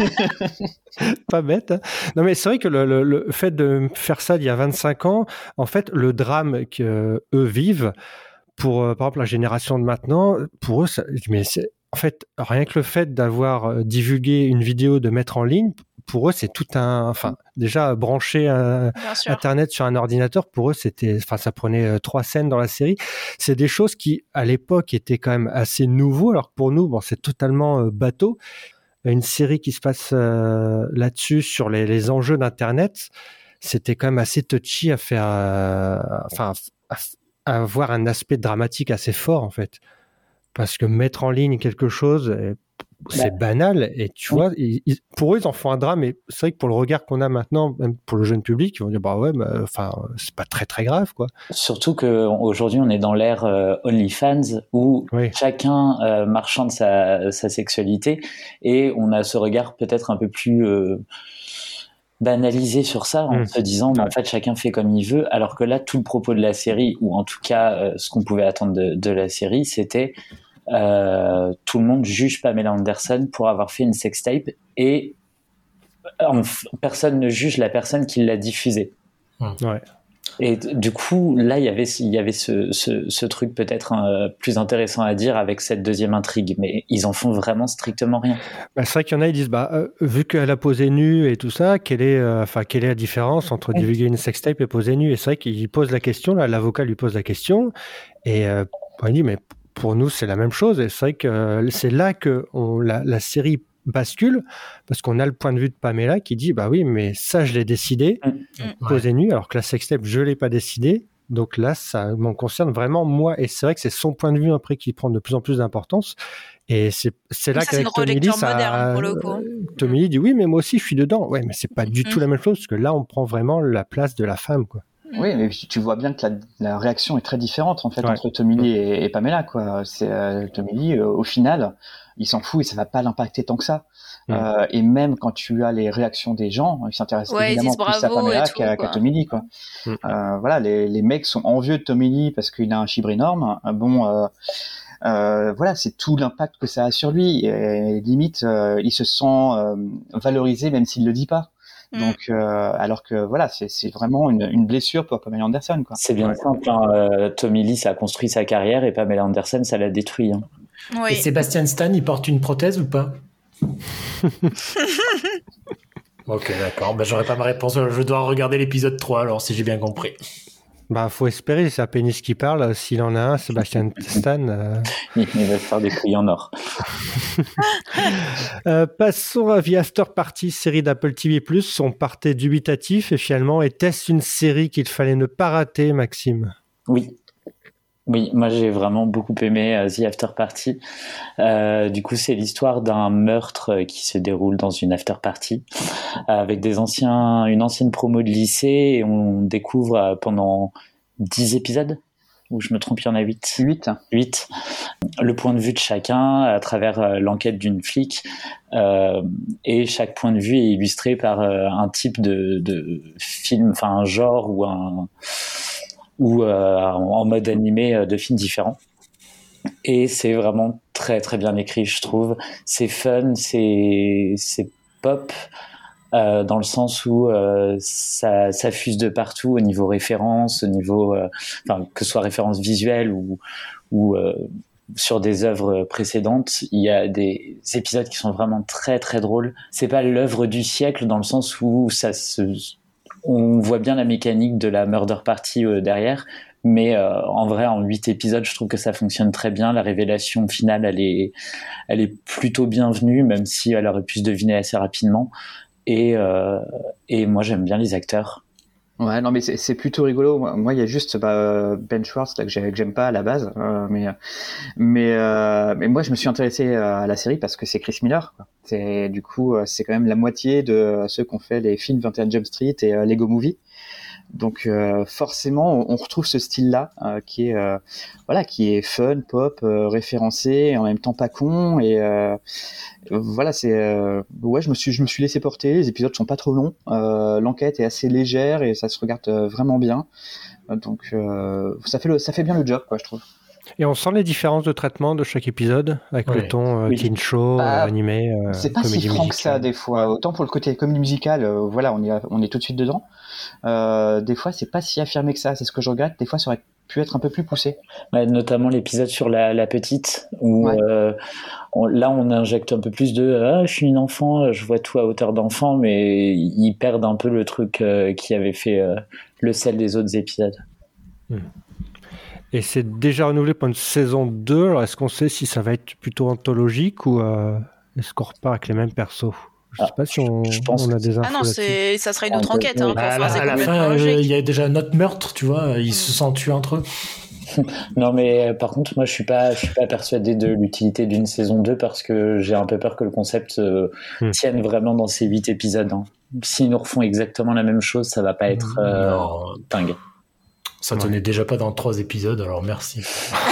Pas bête. Hein. Non mais c'est vrai que le, le, le fait de faire ça il y a vingt-cinq ans, en fait, le drame qu'eux vivent. Pour, euh, par exemple, la génération de maintenant, pour eux, ça, mais c'est, en fait, rien que le fait d'avoir euh, divulgué une vidéo, de mettre en ligne, pour eux, c'est tout un, enfin, déjà brancher euh, Internet sur un ordinateur, pour eux, c'était, enfin, ça prenait euh, trois scènes dans la série. C'est des choses qui, à l'époque, étaient quand même assez nouveaux, alors que pour nous, bon, c'est totalement euh, bateau. Une série qui se passe euh, là-dessus sur les, les enjeux d'Internet, c'était quand même assez touchy à faire, euh, enfin, à, à avoir un aspect dramatique assez fort, en fait. Parce que mettre en ligne quelque chose, c'est bah. banal. Et tu oui. vois, ils, ils, pour eux, ils en font un drame. Et c'est vrai que pour le regard qu'on a maintenant, même pour le jeune public, ils vont dire, bah ouais, bah, enfin, c'est pas très, très grave, quoi. Surtout qu'aujourd'hui, on est dans l'ère euh, OnlyFans où oui. chacun euh, marchande sa, sa sexualité. Et on a ce regard peut-être un peu plus euh, banalisé sur ça, en mmh. se disant, bah, en fait, chacun fait comme il veut. Alors que là, tout le propos de la série, ou en tout cas, euh, ce qu'on pouvait attendre de, de la série, c'était Euh, tout le monde juge Pamela Anderson pour avoir fait une sextape et euh, personne ne juge la personne qui l'a diffusée. Ouais. Et du coup, là, il y avait, il y avait ce, ce, ce truc peut-être euh, plus intéressant à dire avec cette deuxième intrigue, mais ils en font vraiment strictement rien. Bah, c'est vrai qu'il y en a, ils disent, bah, euh, vu qu'elle a posé nue et tout ça, quelle est, enfin, euh, quelle est la différence entre oui. divulguer une sextape et poser nue? Et c'est vrai qu'il pose la question, là, l'avocat lui pose la question, et euh, il dit, mais pour nous, c'est la même chose. Et c'est vrai que c'est là que on, la, la série bascule, parce qu'on a le point de vue de Pamela qui dit, bah oui, mais ça, je l'ai décidé, mmh. poser nu, alors que la sextape, je l'ai pas décidé. Donc là, ça m'en concerne vraiment moi. Et c'est vrai que c'est son point de vue après qui prend de plus en plus d'importance. Et c'est, c'est là qu'avec Tommy Lee, ça, pour le coup. Tommy Lee dit, oui, mais moi aussi, je suis dedans. Ouais, mais c'est pas du mmh. tout la même chose, parce que là, on prend vraiment la place de la femme, quoi. Oui, mais tu vois bien que la, la réaction est très différente en fait ouais. entre Tommy Lee et, et Pamela, quoi. C'est euh, Tommy Lee, euh, au final, il s'en fout et ça va pas l'impacter tant que ça. Mm. Euh, et même quand tu as les réactions des gens, ils s'intéressent ouais, évidemment ils plus à Pamela tout, qu'à, qu'à Tommy Lee, quoi. Mm. Euh, voilà, les, les mecs sont envieux de Tommy Lee parce qu'il a un chibre énorme. Bon. Euh, Euh, voilà, c'est tout l'impact que ça a sur lui. Et, limite, euh, il se sent euh, valorisé même s'il le dit pas. Donc, euh, alors que voilà, c'est, c'est vraiment une, une blessure pour Pamela Anderson, quoi. C'est bien ouais. simple. Hein. Euh, Tommy Lee, ça a construit sa carrière et Pamela Anderson, ça l'a détruit. Hein. Oui. Et Sébastien Stan, il porte une prothèse ou pas? Ok, d'accord. Ben, j'aurais pas ma réponse. Je dois regarder l'épisode trois, alors, si j'ai bien compris. Bah, faut espérer, c'est un pénis qui parle. S'il en a un, Sébastien Stan. Euh... Il va faire des couilles en or. euh, passons à The After Party, série d'Apple T V plus. On partait dubitatif et finalement, était-ce une série qu'il fallait ne pas rater, Maxime? Oui. Oui, moi j'ai vraiment beaucoup aimé uh, The After Party. Euh, du coup, c'est l'histoire d'un meurtre qui se déroule dans une after party euh, avec des anciens, une ancienne promo de lycée et on découvre euh, pendant dix épisodes, ou je me trompe, il y en a huit. huit. huit. Le point de vue de chacun à travers euh, l'enquête d'une flic euh, et chaque point de vue est illustré par euh, un type de, de film, enfin un genre ou un ou euh, en mode animé de films différents. Et c'est vraiment très très bien écrit, je trouve. C'est fun, c'est c'est pop euh, dans le sens où euh, ça ça fuse de partout au niveau référence, au niveau euh, enfin que ce soit référence visuelle ou ou euh, sur des œuvres précédentes, il y a des épisodes qui sont vraiment très très drôles. C'est pas l'œuvre du siècle dans le sens où ça se on voit bien la mécanique de la murder party euh, derrière, mais euh, en vrai, en huit épisodes, je trouve que ça fonctionne très bien. La révélation finale, elle est, elle est plutôt bienvenue, même si elle aurait pu se deviner assez rapidement. Et, euh, et moi, j'aime bien les acteurs. Ouais, non, mais c'est, c'est plutôt rigolo. Moi, il y a juste bah, Ben Schwartz là que, j'ai, que j'aime pas à la base, euh, mais mais euh, mais moi, je me suis intéressé à la série parce que c'est Chris Miller, quoi. C'est du coup, c'est quand même la moitié de ceux qui ont fait les films vingt et un Jump Street et euh, Lego Movie. Donc euh, forcément, on retrouve ce style-là euh, qui est euh, voilà, qui est fun, pop, euh, référencé, et en même temps pas con. Et euh, voilà, c'est euh, ouais, je me suis je me suis laissé porter. Les épisodes sont pas trop longs. Euh, l'enquête est assez légère et ça se regarde vraiment bien. Donc euh, ça fait le ça fait bien le job, quoi, je trouve. Et on sent les différences de traitement de chaque épisode, avec Oui. le ton euh, Oui. teen show, Bah, euh, animé, euh, C'est pas si comédie franc que ça musicale. des fois. Autant pour le côté comédie musicale, euh, voilà, on est on est tout de suite dedans. Euh, des fois, c'est pas si affirmé que ça. C'est ce que je regrette. Des fois, ça aurait pu être un peu plus poussé. Ouais, notamment l'épisode sur la, la petite, où Ouais. euh, on- là on injecte un peu plus de ah, je suis une enfant, je vois tout à hauteur d'enfant, mais ils perdent un peu le truc euh, qui avait fait euh, le sel des autres épisodes. Et c'est déjà renouvelé pour une saison deux. Alors, est-ce qu'on sait si ça va être plutôt anthologique ou euh, est-ce qu'on repart avec les mêmes persos? Je sais Ah, pas si on, je pense on a que des infos Ah non, là-dessus. c'est, ça sera une Un autre peu, enquête. Hein, oui. pour À faire, la, c'est à la complètement fin, euh, logique. il y a déjà notre meurtre, tu vois. Ils se sont tués entre eux. Non mais euh, par contre moi je suis pas je suis pas persuadé de l'utilité d'une saison deux parce que j'ai un peu peur que le concept euh, Hmm. tienne vraiment dans ces huit épisodes. Hein. S'ils nous refont exactement la même chose, ça va pas être euh, Non, dingue. ça tenait déjà pas dans trois épisodes, alors merci.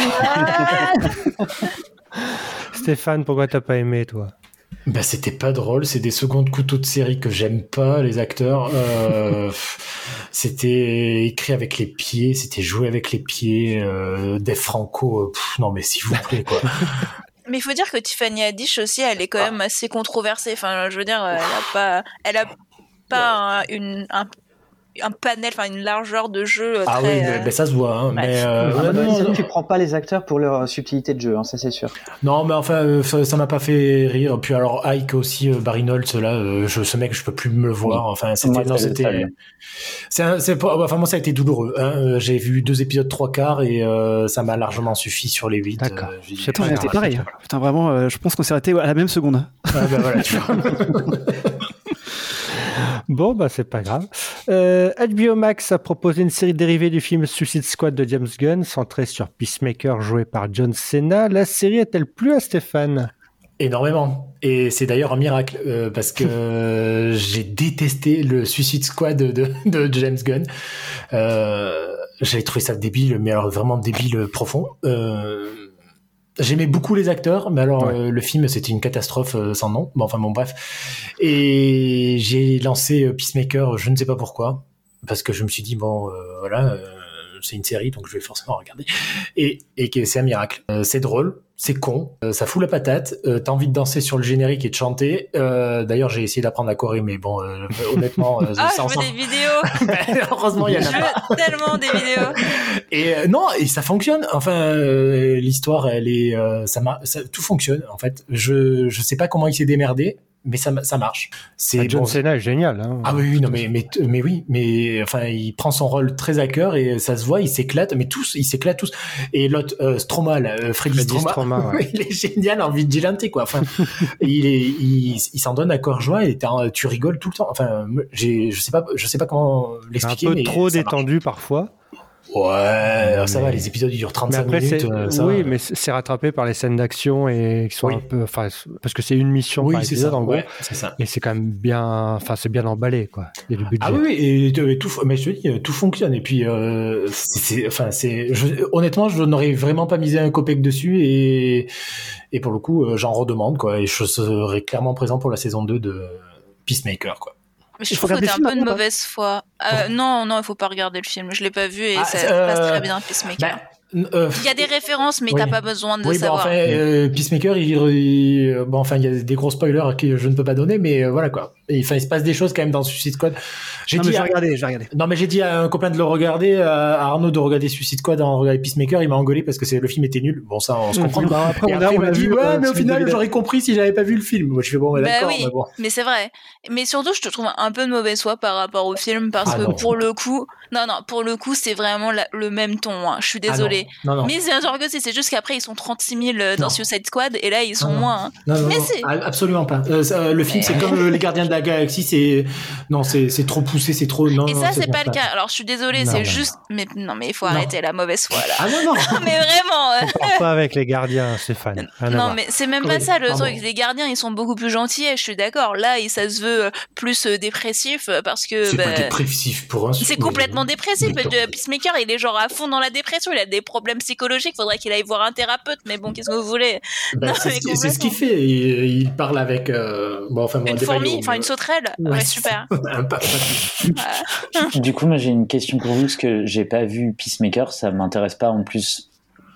Stéphane, pourquoi t'as pas aimé, toi? Bah, c'était pas drôle, c'est des secondes couteaux de série que j'aime pas, les acteurs. Euh, c'était écrit avec les pieds, c'était joué avec les pieds. Euh, Dave Franco, euh, pff, non mais s'il vous plaît, quoi. Mais il faut dire que Tiffany Haddish aussi, elle est quand même assez controversée. Enfin, je veux dire, elle a pas, elle a pas un, une, un, un panel, enfin une largeur de jeu très. Ah oui, mais, euh, mais ça se voit. Hein, ouais. mais, euh, Ah, ouais, dans non, une série, non, tu prends pas les acteurs pour leur subtilité de jeu, hein, ça c'est sûr. non, mais enfin, euh, ça ça m'a pas fait rire. Puis alors Ike aussi, euh, Barry Knowles, là, euh, je, ce mec, je peux plus me le voir. Enfin, c'était, Moi, non, ça, c'était. ça, ça. C'est, un- c'est pas, enfin moi ça a été douloureux. Hein. Euh, J'ai vu deux épisodes trois quarts et euh, ça m'a largement suffi sur les huit. D'accord. Euh, j'ai dit, C'est Putain, pas on grave. était pareil. hein. Putain, vraiment, euh, je pense qu'on s'est arrêté à la même seconde. ah, bah, voilà, tu vois. Bon, bah c'est pas grave. Euh, H B O Max a proposé une série dérivée du film Suicide Squad de James Gunn, centrée sur Peacemaker joué par John Cena. La série a-t-elle plu à Stéphane? Énormément. Et c'est d'ailleurs un miracle euh, parce que euh, j'ai détesté le Suicide Squad de, de, de James Gunn. Euh, j'avais trouvé ça débile, mais alors vraiment débile profond. Euh, J'aimais beaucoup les acteurs, mais alors Ouais. euh, le film c'était une catastrophe euh, sans nom. Bon, enfin bon bref. Et j'ai lancé euh, Peacemaker, je ne sais pas pourquoi, parce que je me suis dit bon euh, voilà, euh, c'est une série donc je vais forcément regarder. Et, et que c'est un miracle. Euh, c'est drôle, c'est con, euh, ça fout la patate. Euh, T'as envie de danser sur le générique et de chanter. Euh, D'ailleurs j'ai essayé d'apprendre à courir, mais bon euh, honnêtement, euh, Ah, ça je veux ensemble. des vidéos. Heureusement il y en Je a pas. veux tellement des vidéos. Et euh, non, et ça fonctionne. Enfin, euh, l'histoire, elle est, euh, ça, mar- ça, tout fonctionne. En fait, je, je sais pas comment il s'est démerdé, mais ça, ça marche. C'est Ah, John bon, Cena est génial. Hein. ah oui, oui, non, mais, mais, mais oui, mais enfin, il prend son rôle très à cœur et ça se voit, il s'éclate, mais tous, ils s'éclatent tous. Et l'autre, euh, Stroma, là, euh, Freddy, Freddy Stroma, Stroma, ouais. il est génial en vigilante, quoi. Enfin, il est, il, il s'en donne à cœur joie et t'as- tu rigoles tout le temps. Enfin, j'ai, je sais pas, je sais pas comment Un l'expliquer, peu mais trop ça marche. détendu parfois. Ouais, alors ça Mais- va, les épisodes ils durent Mais trente-cinq après, minutes. c'est... euh, ça oui, va. mais c'est c'est rattrapé par les scènes d'action et qui sont Oui. un peu, enfin, parce que c'est une mission Oui, par c'est épisode ça. en gros. Ouais, c'est ça. Et c'est quand même bien, enfin, c'est bien emballé, quoi. Il y a du budget. Ah oui, oui, et, et tout, mais je te dis, tout fonctionne. Et puis, euh, c'est, c'est- enfin, c'est, je- honnêtement, je n'aurais vraiment pas misé un copec dessus. Et, et pour le coup, euh, j'en redemande, quoi. Et je serai clairement présent pour la saison deux de Peacemaker, quoi. Mais je Il faut trouve que regarder t'es un le film peu de avant, mauvaise foi. Euh, non, non, il faut pas regarder le film. Je l'ai pas vu et Ah, ça c'est, euh, passe très bien, Peacemaker. Bah, euh, Il y a des références, mais oui. t'as pas besoin de oui, bon, savoir. enfin, euh, Peacemaker, il, il- bon, enfin, il y a des gros spoilers que je ne peux pas donner, mais euh, voilà, quoi. Et, enfin, il se passe des choses quand même dans Suicide Squad. J'ai Non, mais dit, j'ai à- regardé, j'ai regardé. non, mais j'ai dit à un copain de le regarder, à Arnaud de regarder Suicide Squad en regardant Peacemaker, il m'a engueulé parce que c'est, le film était nul. Bon, ça, on se comprend. Bah, après, Et on a, après, il on m'a a dit, vu, ouais, euh, mais au celui de final, Vidal. j'aurais compris si j'avais pas vu le film. Moi, je fais bon, ouais, Bah d'accord, oui, mais bon. mais c'est vrai. Mais surtout, je te trouve un peu de mauvaise foi par rapport au film parce Ah que non. pour le coup, non, non, pour le coup, c'est vraiment la- le même ton. Hein. Je suis Ah, désolée. non, non, non. Mais c'est un genre que c'est, c'est juste qu'après ils sont trente-six mille dans Non. Suicide Squad et là ils sont Non, non. moins. hein. Non, non, Mais non, c'est- a- absolument pas. Euh, ça, le film, Mais- c'est comme euh, les Gardiens de la Galaxie, c'est non, c'est c'est trop poussé, c'est trop. Non, Et non, ça c'est bon, pas le cas. Alors je suis désolée, Non, c'est non, juste. Mais non, mais il faut Non. arrêter la mauvaise foi là. Ah non, non. mais vraiment. euh, On part pas avec les gardiens, Stéphane. Rien à Non, voir. mais c'est même Oui, pas ça le pardon. truc. Les gardiens, ils sont beaucoup plus gentils. Je suis d'accord. Là, il- ça se veut euh, plus euh, dépressif euh, parce que C'est bah, pas dépressif pour un. c'est complètement dépressif. Mais- Le Peacemaker, il est genre à fond dans la dépression. Il a des problèmes psychologiques. Faudrait qu'il aille voir un thérapeute. Mais bon, qu'est-ce que vous voulez Ben, Non, c'est mais ce qui- c'est ce qu'il fait. Il, il parle avec. Euh, bon, enfin, bon, Une des fourmi, maillots, enfin mais- une sauterelle. Ouais, Ouais, c'est super. ça. Un pas- Du coup, moi j'ai une question pour vous parce que j'ai pas vu Peacemaker, ça m'intéresse pas en plus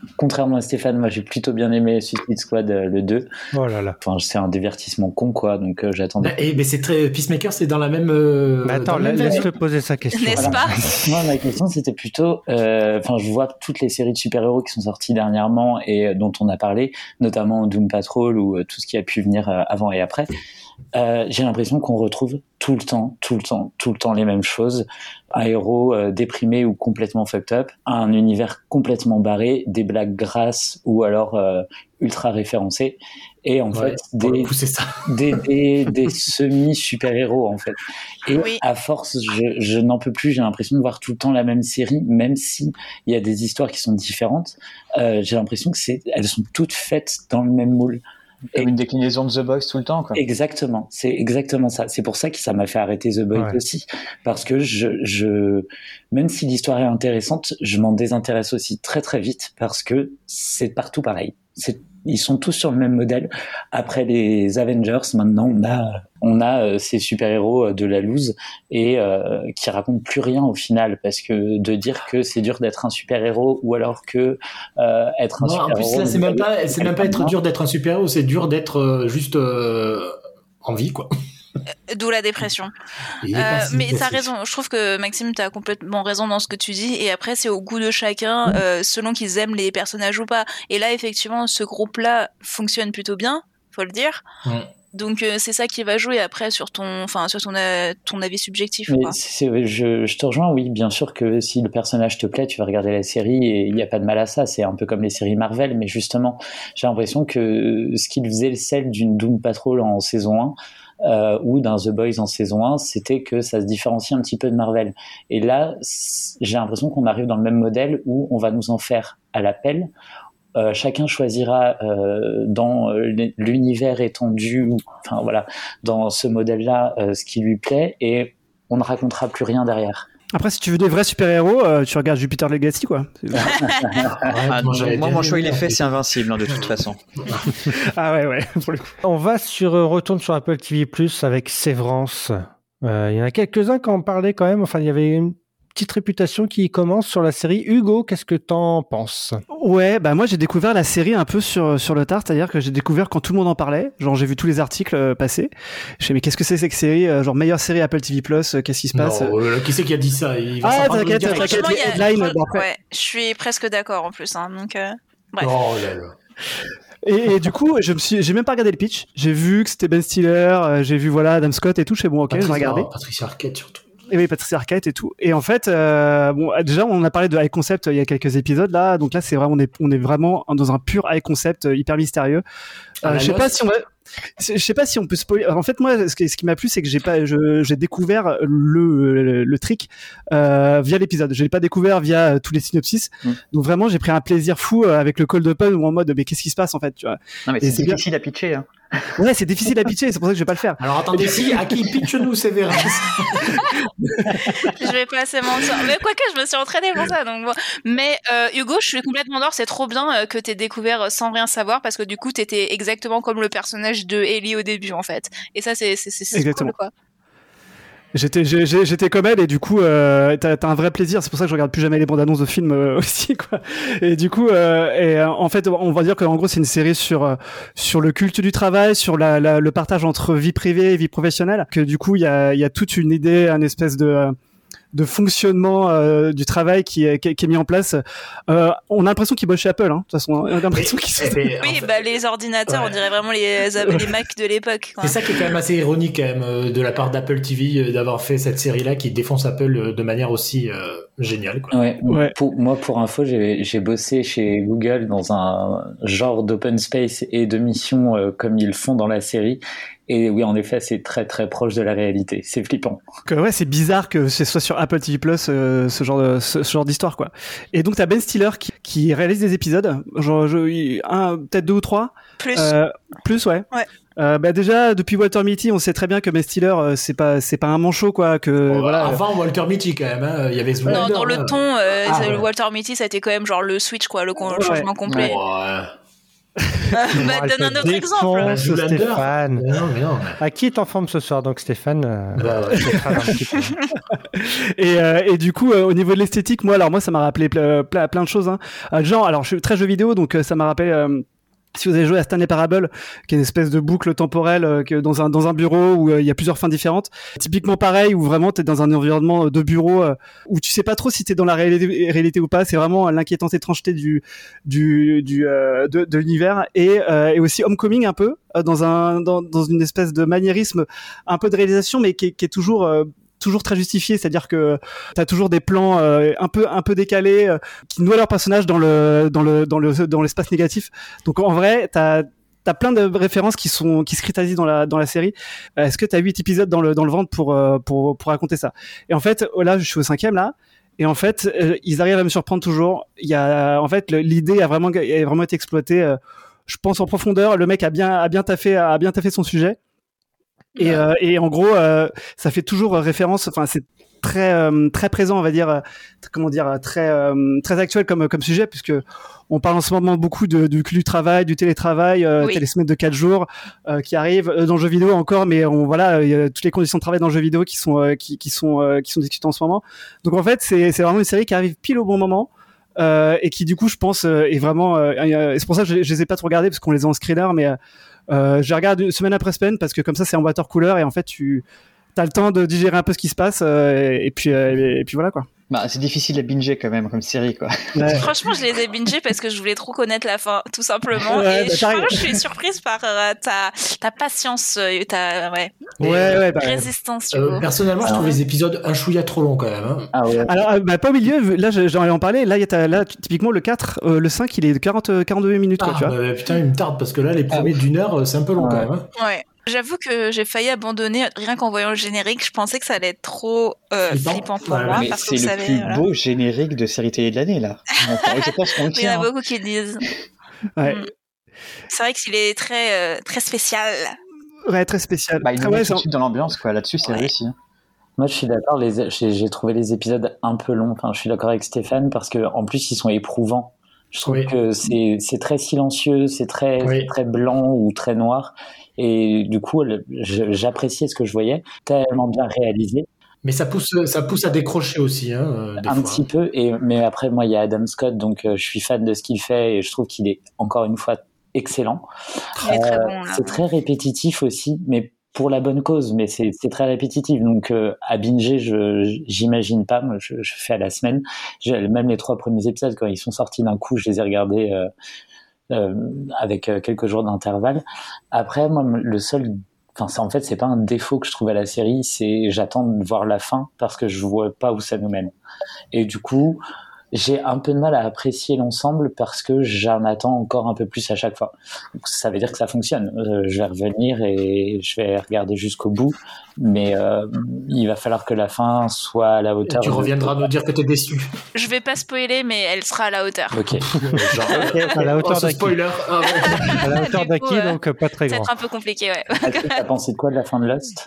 contrairement à Stéphane, moi j'ai plutôt bien aimé Suicide Squad euh, le deux. Oh là là. Enfin, c'est un divertissement con, quoi, donc euh, j'attendais. Bah, et, mais c'est très. Peacemaker, c'est dans la même. Euh, mais attends, la, laisse-le poser sa question. N'est-ce pas? Moi, ma question, c'était plutôt. Enfin, euh, je vois toutes les séries de super-héros qui sont sorties dernièrement et euh, dont on a parlé, notamment Doom Patrol ou euh, tout ce qui a pu venir euh, avant et après. Euh, j'ai l'impression qu'on retrouve tout le temps, tout le temps, tout le temps les mêmes choses. Un héros euh, déprimé ou complètement fucked up, un univers complètement barré, des blagues grasses ou alors euh, ultra référencées, et en ouais, fait des, coup, c'est ça. des, des, des semi-super-héros en fait. Et oui. à force, je, je n'en peux plus, j'ai l'impression de voir tout le temps la même série, même si il y a des histoires qui sont différentes. Euh, j'ai l'impression que c'est, elles sont toutes faites dans le même moule. Comme une déclinaison de The Boys tout le temps, quoi. Exactement, c'est exactement ça. C'est pour ça que ça m'a fait arrêter The Boys ouais. aussi, parce que je, je, même si l'histoire est intéressante, je m'en désintéresse aussi très très vite parce que c'est partout pareil. C'est, ils sont tous sur le même modèle. Après les Avengers, maintenant on a, on a euh, ces super-héros de la loose et euh, qui racontent plus rien au final, parce que de dire que c'est dur d'être un super-héros ou alors que euh, être un non, super-héros. En plus là, c'est même pas, c'est même pas être dur d'être un super-héros, c'est dur d'être euh, juste euh, en vie, quoi. D'où la dépression. Euh, mais t'as raison. Je trouve que Maxime, t'as complètement raison dans ce que tu dis. Et après, c'est au goût de chacun, mmh. euh, selon qu'ils aiment les personnages ou pas. Et là, effectivement, ce groupe-là fonctionne plutôt bien, faut le dire. Mmh. Donc euh, c'est ça qui va jouer après sur ton, enfin sur ton, euh, ton avis subjectif. Mais quoi. C'est, je, je te rejoins, oui, bien sûr que si le personnage te plaît, tu vas regarder la série et il n'y a pas de mal à ça. C'est un peu comme les séries Marvel, mais justement, j'ai l'impression que ce qui faisait le sel d'une Doom Patrol en saison un. Euh, ou d'un The Boys en saison un, c'était que ça se différencie un petit peu de Marvel. Et là, j'ai l'impression qu'on arrive dans le même modèle où on va nous en faire à l'appel. Euh, chacun choisira euh, dans l'univers étendu, enfin voilà, dans ce modèle-là, euh, ce qui lui plaît, et on ne racontera plus rien derrière. Après, si tu veux des vrais super-héros, euh, tu regardes Jupiter Legacy, quoi. ah, moi, moi mon choix, il est fait, c'est Invincible, hein, de toute façon. ah ouais, ouais, pour le coup. On va sur, euh, retourne sur Apple T V plus, avec Sévrance. Euh, il y en a quelques-uns qui en parlaient quand même. Enfin, il y avait une petite réputation qui commence sur la série. Hugo, qu'est-ce que t'en penses? Ouais, bah moi j'ai découvert la série un peu sur sur le tard, c'est-à-dire que j'ai découvert quand tout le monde en parlait. Genre j'ai vu tous les articles euh, passer. Je sais mais qu'est-ce que c'est cette série? euh, Genre meilleure série Apple T V plus, euh, qu'est-ce qui se passe? Non, euh, qui c'est qui a dit ça? Il va ah t'inquiète, t'inquiète, les headlines. A... Ouais, je suis presque d'accord en plus. Hein, donc euh... bref. Oh là là. Et, et du coup, je me suis, j'ai même pas regardé le pitch. J'ai vu que c'était Ben Stiller, euh, j'ai vu voilà Adam Scott et tout. Je sais bon, ok, Patricia, je vais regarder. Patricia Arquette surtout. Et oui, Patricia Arquette et tout. Et en fait, euh, bon, déjà, on a parlé de high concept il y a quelques épisodes là. Donc là, c'est vraiment, on est, on est vraiment dans un pur high concept hyper mystérieux. Euh, je sais pas si on va. Je sais pas si on peut spoiler. En fait, moi, ce qui, ce qui m'a plu, c'est que j'ai pas, je, j'ai découvert le, le, le trick euh, via l'épisode. Je l'ai pas découvert via tous les synopsis. Mmh. Donc vraiment, j'ai pris un plaisir fou avec le cold open ou en mode, mais qu'est-ce qui se passe en fait, tu vois. Non, mais c'est, c'est difficile bien. à pitcher. Hein. Ouais, c'est difficile à pitcher. C'est pour ça que je vais pas le faire. Alors attendez, si à qui pitch-nous, Sévérance. Je vais pas assez mentir. Mais quoique, je me suis entraînée pour ça. Donc bon. Mais euh, Hugo, je suis complètement d'accord. C'est trop bien euh, que t'aies découvert sans rien savoir parce que du coup, t'étais exactement comme le personnage de Ellie au début en fait. Et ça, c'est c'est c'est, c'est exactement. cool quoi. J'étais, j'ai, j'étais comme elle et du coup, euh, t'as, t'as un vrai plaisir. C'est pour ça que je regarde plus jamais les bandes annonces de films euh, aussi, quoi. Et du coup, euh, et euh, en fait, on va dire qu'en gros, c'est une série sur euh, sur le culte du travail, sur la, la, le partage entre vie privée et vie professionnelle. Que du coup, il y a il y a toute une idée, un espèce de euh, de fonctionnement euh, du travail qui est, qui est, qui est mis en place. Euh, on a l'impression qu'ils bossent chez Apple, hein. De toute façon, on a l'impression qu'ils sont... Oui, en fait, bah, les ordinateurs, ouais. On dirait vraiment les, les Mac de l'époque. Quoi. C'est ça qui est quand même assez ironique quand même euh, de la part d'Apple T V euh, d'avoir fait cette série-là qui défonce Apple euh, de manière aussi euh, géniale. Quoi. Ouais. Ouais. Pour, moi, pour info, j'ai, j'ai bossé chez Google dans un genre d'open space et de mission euh, comme ils font dans la série. Et oui, en effet, c'est très très proche de la réalité. C'est flippant. Que, ouais, c'est bizarre que ce soit sur Apple T V plus euh, ce genre de, ce, ce genre d'histoire quoi. Et donc t'as Ben Stiller qui, qui réalise des épisodes, genre je, un, peut-être deux ou trois. Plus. Euh, plus ouais. Ouais. Euh, bah déjà depuis Walter Mitty, on sait très bien que Ben Stiller euh, c'est pas c'est pas un manchot quoi. Que oh, voilà. Avant Walter Mitty quand même, hein, il y avait ce non dans le hein. ton, euh, ah, le ouais. Walter Mitty ça a été quand même genre le switch quoi, le, le ouais. changement complet. Ouais. bah, donne un autre exemple. Stéphane. Mais non, mais non. À qui est en forme ce soir, donc Stéphane euh, Bah, ouais. Stéphane, un petit peu. et, euh, et du coup, euh, au niveau de l'esthétique, moi, alors moi, ça m'a rappelé ple- ple- plein de choses. Hein. Euh, genre, alors, je suis très jeu vidéo, donc euh, ça m'a rappelé. Euh, si vous avez joué à Stanley Parable, qui est une espèce de boucle temporelle euh, que dans un dans un bureau où euh, il y a plusieurs fins différentes, typiquement pareil, où vraiment t'es dans un environnement de bureau euh, où tu sais pas trop si t'es dans la réalité, réalité ou pas. C'est vraiment l'inquiétante étrangeté du du du euh, de, de l'univers et euh, et aussi Homecoming un peu euh, dans un dans dans une espèce de maniérisme, un peu de réalisation, mais qui est, qui est toujours euh, toujours très justifié, c'est-à-dire que t'as toujours des plans euh, un peu un peu décalés euh, qui noient leur personnage dans le dans le dans le dans l'espace négatif. Donc en vrai, t'as t'as plein de références qui sont qui se cristallisent dans la dans la série. Euh, est-ce que t'as huit épisodes dans le dans le ventre pour euh, pour pour raconter ça? Et en fait, là, je suis au cinquième là. Et en fait, euh, ils arrivent à me surprendre toujours. Il y a en fait le, l'idée a vraiment a vraiment été exploitée. Euh, je pense en profondeur. Le mec a bien a bien taffé a bien taffé son sujet. Et, euh, et en gros, euh, ça fait toujours référence. Enfin, c'est très euh, très présent, on va dire. Euh, comment dire, très euh, très actuel comme comme sujet, puisque on parle en ce moment beaucoup de, du, du travail, du télétravail, euh, Oui. télésemaine de quatre jours euh, qui arrive euh, dans le jeu vidéo encore, mais on voilà, il y a toutes les conditions de travail dans le jeu vidéo qui sont euh, qui qui sont euh, qui sont discutées en ce moment. Donc en fait, c'est c'est vraiment une série qui arrive pile au bon moment. Euh, et qui du coup je pense euh, est vraiment euh, euh, c'est pour ça que je, je les ai pas trop regardés parce qu'on les a en screener, mais euh, euh, je les regarde semaine après semaine parce que comme ça c'est en water cooler et en fait tu t'as le temps de digérer un peu ce qui se passe euh, et, et puis euh, et, et puis voilà quoi. Bah, c'est difficile à binger quand même comme série, quoi. Ouais. Franchement, je les ai bingés parce que je voulais trop connaître la fin, tout simplement. Ouais, et bah, je, pareil. je suis surprise par euh, ta, ta patience, euh, ta ouais, Ouais ouais bah, résistance, du Euh, coup. personnellement, je Ah. trouve les épisodes un chouïa trop longs quand même. Hein. Ah ouais. alors euh, bah, pas au milieu, là je- j'en allais en parler, là il y a ta- là typiquement le quatre, euh, le cinq il est de quarante quarante-deux minutes quoi, Ah, tu vois. bah, putain, il me tarde parce que là, les premiers d'une heure, c'est un peu long Ah, quand même. Hein. Ouais. J'avoue que j'ai failli abandonner rien qu'en voyant le générique. Je pensais que ça allait être trop euh, Flippant. flippant pour Ouais, moi Mais parce que c'est vous le savez, plus voilà. beau générique de série télé de l'année, là. Enfin, je pense qu'on le Il y en tient. a beaucoup qui le disent. Ouais. Mm. C'est vrai qu'il est très euh, très spécial. Ouais, très spécial. Bah, il Très- nous met ouais, tout de c'est- suite dans l'ambiance, quoi. Là-dessus, c'est Ouais. réussi. hein. Moi, je suis d'accord. Les, j'ai, j'ai trouvé les épisodes un peu longs. Enfin, je suis d'accord avec Stéphane parce que en plus, ils sont éprouvants. Je trouve Oui. que c'est c'est très silencieux, c'est très Oui. c'est très blanc ou très noir. Et du coup, le- je- j'appréciais ce que je voyais, tellement bien réalisé, Mais ça pousse, ça pousse à décrocher aussi, hein, euh, des un fois. petit peu. Et mais après, moi, il y a Adam Scott, donc euh, je suis fan de ce qu'il fait et je trouve qu'il est encore une fois excellent. Il est très Euh, bon là. c'est très répétitif aussi, mais pour la bonne cause. Mais c'est c'est très répétitif. Donc euh, à binger, je j'imagine pas. Moi, je, je fais à la semaine. J'ai- même les trois premiers épisodes, quand ils sont sortis d'un coup, je les ai regardés euh, euh, avec euh, quelques jours d'intervalle. Après, moi, le seul, enfin, c'est, en fait, c'est pas un défaut que je trouve à la série, c'est j'attends de voir la fin parce que je vois pas où ça nous mène. Et du coup, j'ai un peu de mal à apprécier l'ensemble parce que j'en attends encore un peu plus à chaque fois. Donc, ça veut dire que ça fonctionne. Euh, je vais revenir et je vais regarder jusqu'au bout, mais euh, il va falloir que la fin soit à la Et hauteur. tu de- reviendras nous dire que t'es déçu. Je vais pas spoiler, mais elle sera à la hauteur. Ok. Genre, À la hauteur oh, ce d'Aki. spoiler. Ah, ouais. À la hauteur Du d'Aki, coup, euh, donc euh, pas très grand. Peut-être un peu compliqué, ouais. Est-ce que t'as pensé de quoi de la fin de Lost?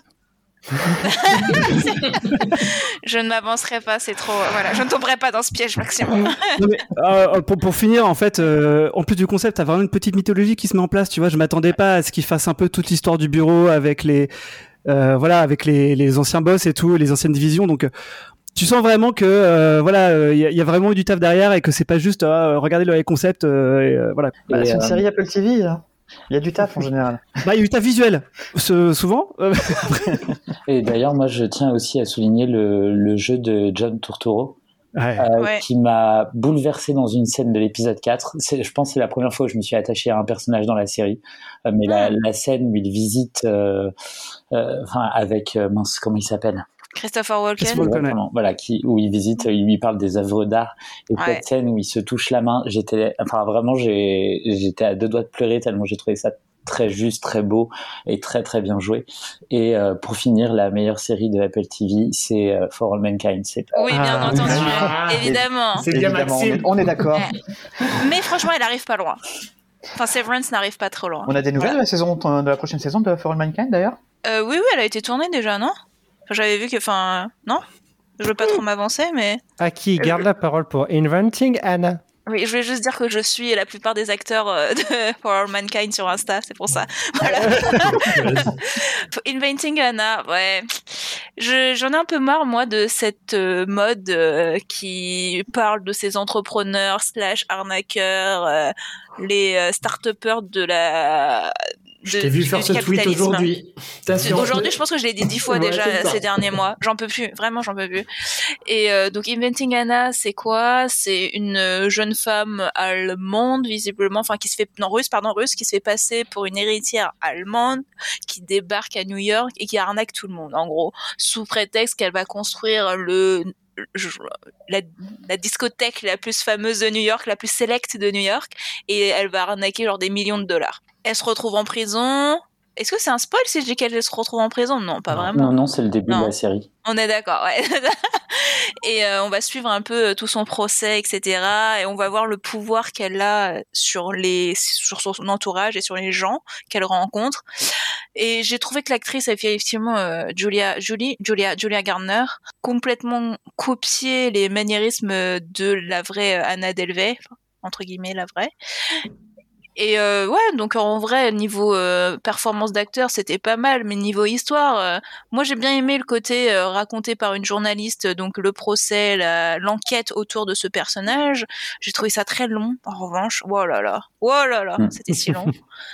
Je ne m'avancerai pas, c'est trop. Voilà, je ne tomberai pas dans ce piège, maximum. Non, mais, euh, pour, pour finir, en fait, euh, en plus du concept, t'as vraiment une petite mythologie qui se met en place. Tu vois, je m'attendais pas à ce qu'il fasse un peu toute l'histoire du bureau avec les, euh, voilà, avec les, les anciens boss et tout, les anciennes divisions. Donc, euh, tu sens vraiment que, euh, voilà, il euh, y, a, y a vraiment eu du taf derrière et que c'est pas juste, euh, regardez le concept, euh, et, euh, voilà. Bah, Et, c'est une euh, série Apple T V, là. Il y a du taf en général. Bah, il y a eu taf visuel, ce, souvent. Euh, Et d'ailleurs, moi, je tiens aussi à souligner le, le jeu de John Turturro, ouais. euh, Ouais. qui m'a bouleversé dans une scène de l'épisode quatre. C'est, je pense que c'est la première fois où je me suis attaché à un personnage dans la série. Euh, mais la, la scène où il visite, euh, euh, enfin, avec, euh, mince, comment il s'appelle? Christopher Walken. Christopher Walken. Exactement. Voilà, qui, où il visite, il lui parle des œuvres d'art. Et Ouais. cette scène où il se touche la main, j'étais, enfin, vraiment, j'ai, j'étais à deux doigts de pleurer tellement j'ai trouvé ça très juste, très beau et très très bien joué. Et euh, pour finir, la meilleure série de Apple T V, c'est euh, For All Mankind. C'est pas... Oui, bien Ah, entendu, ah, évidemment. C'est bien, Évidemment, on Maxime. est, on est d'accord. Ouais. Mais franchement, elle arrive pas loin. Enfin, Severance n'arrive pas trop loin. On a des nouvelles Voilà. de la saison, de la prochaine saison de For All Mankind, d'ailleurs? Euh, oui, oui, elle a été tournée déjà, non? Enfin, j'avais vu que, enfin, non? Je veux pas trop m'avancer, mais. Aki, garde la parole pour Inventing Anna. Oui, je voulais juste dire que je suis la plupart des acteurs euh, de For All Mankind sur Insta, c'est pour ça. Voilà. Inventing Anna, ouais. Je, j'en ai un peu marre, moi, de cette euh, mode euh, qui parle de ces entrepreneurs slash arnaqueurs, euh, les euh, start-upers de la... De, je t'ai vu faire ce tweet aujourd'hui. Aujourd'hui, je pense que je l'ai dit dix fois ouais, déjà ces derniers mois. J'en peux plus, vraiment, j'en peux plus. Et euh, donc, Inventing Anna, c'est quoi ? C'est une jeune femme allemande, visiblement, enfin qui se fait, non russe, pardon, russe, qui se fait passer pour une héritière allemande, qui débarque à New York et qui arnaque tout le monde, en gros, sous prétexte qu'elle va construire le La, la discothèque la plus fameuse de New York, la plus sélecte de New York, et elle va arnaquer genre des millions de dollars. Elle se retrouve en prison. Est-ce que c'est un spoil si je dis qu'elle se retrouve en prison ? Non, pas non, vraiment. Non, non, c'est le début non. de la série. On est d'accord, ouais. Et euh, on va suivre un peu tout son procès, et cetera. Et on va voir le pouvoir qu'elle a sur les, sur son entourage et sur les gens qu'elle rencontre. Et j'ai trouvé que l'actrice, effectivement, euh, Julia, Julie, Julia, Julia Garner, complètement copié les maniérismes de la vraie Anna Delvey, entre guillemets la vraie. Et euh, ouais, donc en vrai, niveau euh, performance d'acteur, c'était pas mal, mais niveau histoire, euh, moi j'ai bien aimé le côté euh, raconté par une journaliste, donc le procès, la, l'enquête autour de ce personnage. J'ai trouvé ça très long, en revanche. Oh là là, oh là là, c'était si long.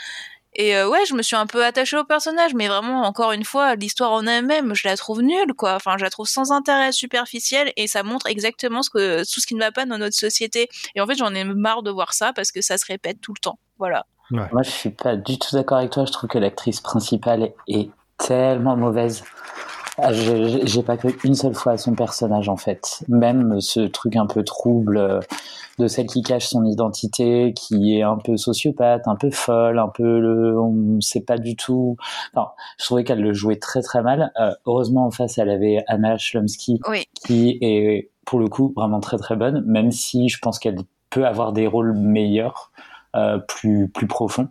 Et euh, ouais, je me suis un peu attachée au personnage, mais vraiment, encore une fois, l'histoire en elle-même, je la trouve nulle, quoi. Enfin, je la trouve sans intérêt, superficielle, et ça montre exactement ce que, tout ce qui ne va pas dans notre société. Et en fait, j'en ai marre de voir ça, parce que ça se répète tout le temps. Voilà. Ouais. Moi, je suis pas du tout d'accord avec toi. Je trouve que l'actrice principale est tellement mauvaise. Ah, je, j'ai pas cru une seule fois à son personnage, en fait. Même ce truc un peu trouble de celle qui cache son identité, qui est un peu sociopathe, un peu folle, un peu le, on sait pas du tout. Enfin, je trouvais qu'elle le jouait très très mal. Euh, heureusement, en face, elle avait Anna Chlumsky, oui. qui est pour le coup vraiment très très bonne, même si je pense qu'elle peut avoir des rôles meilleurs, euh, plus plus profonds.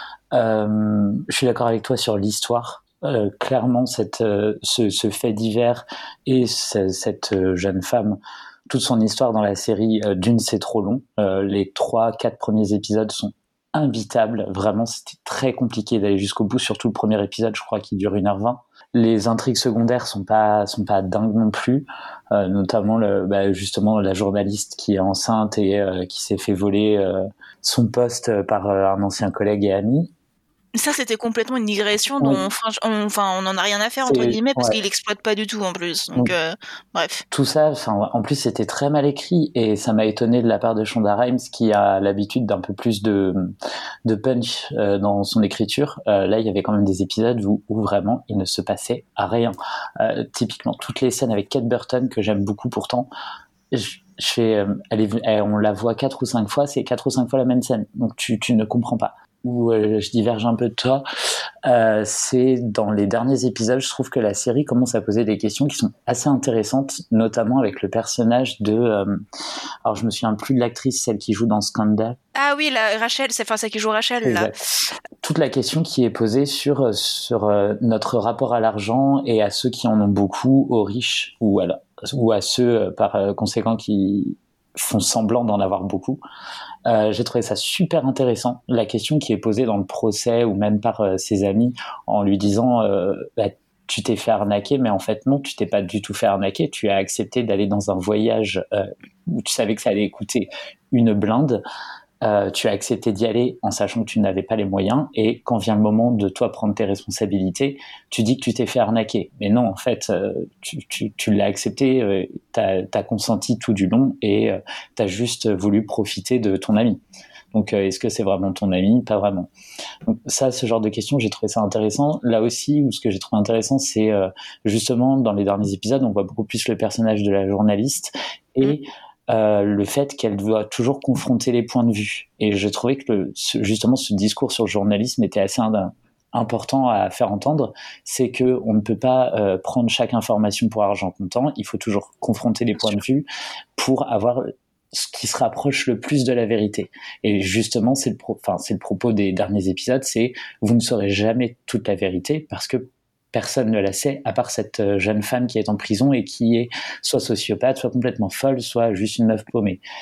Euh, je suis d'accord avec toi sur l'histoire. Euh, clairement, cette, euh, ce, ce fait divers et ce, cette euh, jeune femme, toute son histoire dans la série, euh, d'une, c'est trop long. Euh, les trois, quatre premiers épisodes sont imbitables. Vraiment, c'était très compliqué d'aller jusqu'au bout, surtout le premier épisode, je crois, qui dure une heure vingt. Les intrigues secondaires sont pas, sont pas dingues non plus. Euh, notamment, le, bah, justement, la journaliste qui est enceinte et euh, qui s'est fait voler euh, son poste par euh, un ancien collègue et ami. Ça, c'était complètement une digression dont, oui. on, enfin, on n'en a rien à faire, entre c'est, guillemets, parce ouais. qu'il exploite pas du tout, en plus. Donc, donc euh, bref. Tout ça, enfin, en plus, c'était très mal écrit, et ça m'a étonné de la part de Shonda Rhimes, qui a l'habitude d'un peu plus de, de punch euh, dans son écriture. Euh, là, il y avait quand même des épisodes où, où vraiment, il ne se passait à rien. Euh, typiquement, toutes les scènes avec Kate Burton, que j'aime beaucoup pourtant, je, je fais, euh, elle est, elle, on la voit quatre ou cinq fois, c'est quatre ou cinq fois la même scène. Donc, tu, tu ne comprends pas. Où euh, je diverge un peu de toi, euh, c'est dans les derniers épisodes, je trouve que la série commence à poser des questions qui sont assez intéressantes, notamment avec le personnage de, euh, alors je me souviens plus de l'actrice, celle qui joue dans Scandal. Ah oui, la Rachel, c'est enfin celle qui joue Rachel exact. Là. Toute la question qui est posée sur sur euh, notre rapport à l'argent et à ceux qui en ont beaucoup, aux riches ou à la, ou à ceux euh, par euh, conséquent qui font semblant d'en avoir beaucoup. Euh, j'ai trouvé ça super intéressant, la question qui est posée dans le procès ou même par euh, ses amis en lui disant euh, bah, tu t'es fait arnaquer, mais en fait non, tu t'es pas du tout fait arnaquer, tu as accepté d'aller dans un voyage euh, où tu savais que ça allait coûter une blinde. Euh, tu as accepté d'y aller en sachant que tu n'avais pas les moyens, et quand vient le moment de toi prendre tes responsabilités, tu dis que tu t'es fait arnaquer. Mais non, en fait, euh, tu, tu, tu l'as accepté, euh, t'as, t'as consenti tout du long, et euh, t'as juste voulu profiter de ton ami. Donc, euh, est-ce que c'est vraiment ton ami ? Pas vraiment. Donc, ça, ce genre de questions, j'ai trouvé ça intéressant. Là aussi, où ce que j'ai trouvé intéressant, c'est euh, justement, dans les derniers épisodes, on voit beaucoup plus le personnage de la journaliste, et Euh, le fait qu'elle doit toujours confronter les points de vue. Et je trouvais que le, ce, justement ce discours sur le journalisme était assez un, important à faire entendre, c'est que on ne peut pas euh, prendre chaque information pour argent comptant, il faut toujours confronter les points de vue pour avoir ce qui se rapproche le plus de la vérité. Et justement, c'est le, pro, enfin, c'est le propos des derniers épisodes, c'est vous ne saurez jamais toute la vérité parce que personne ne la sait, à part cette jeune femme qui est en prison et qui est soit sociopathe, soit complètement folle, soit juste une meuf paumée.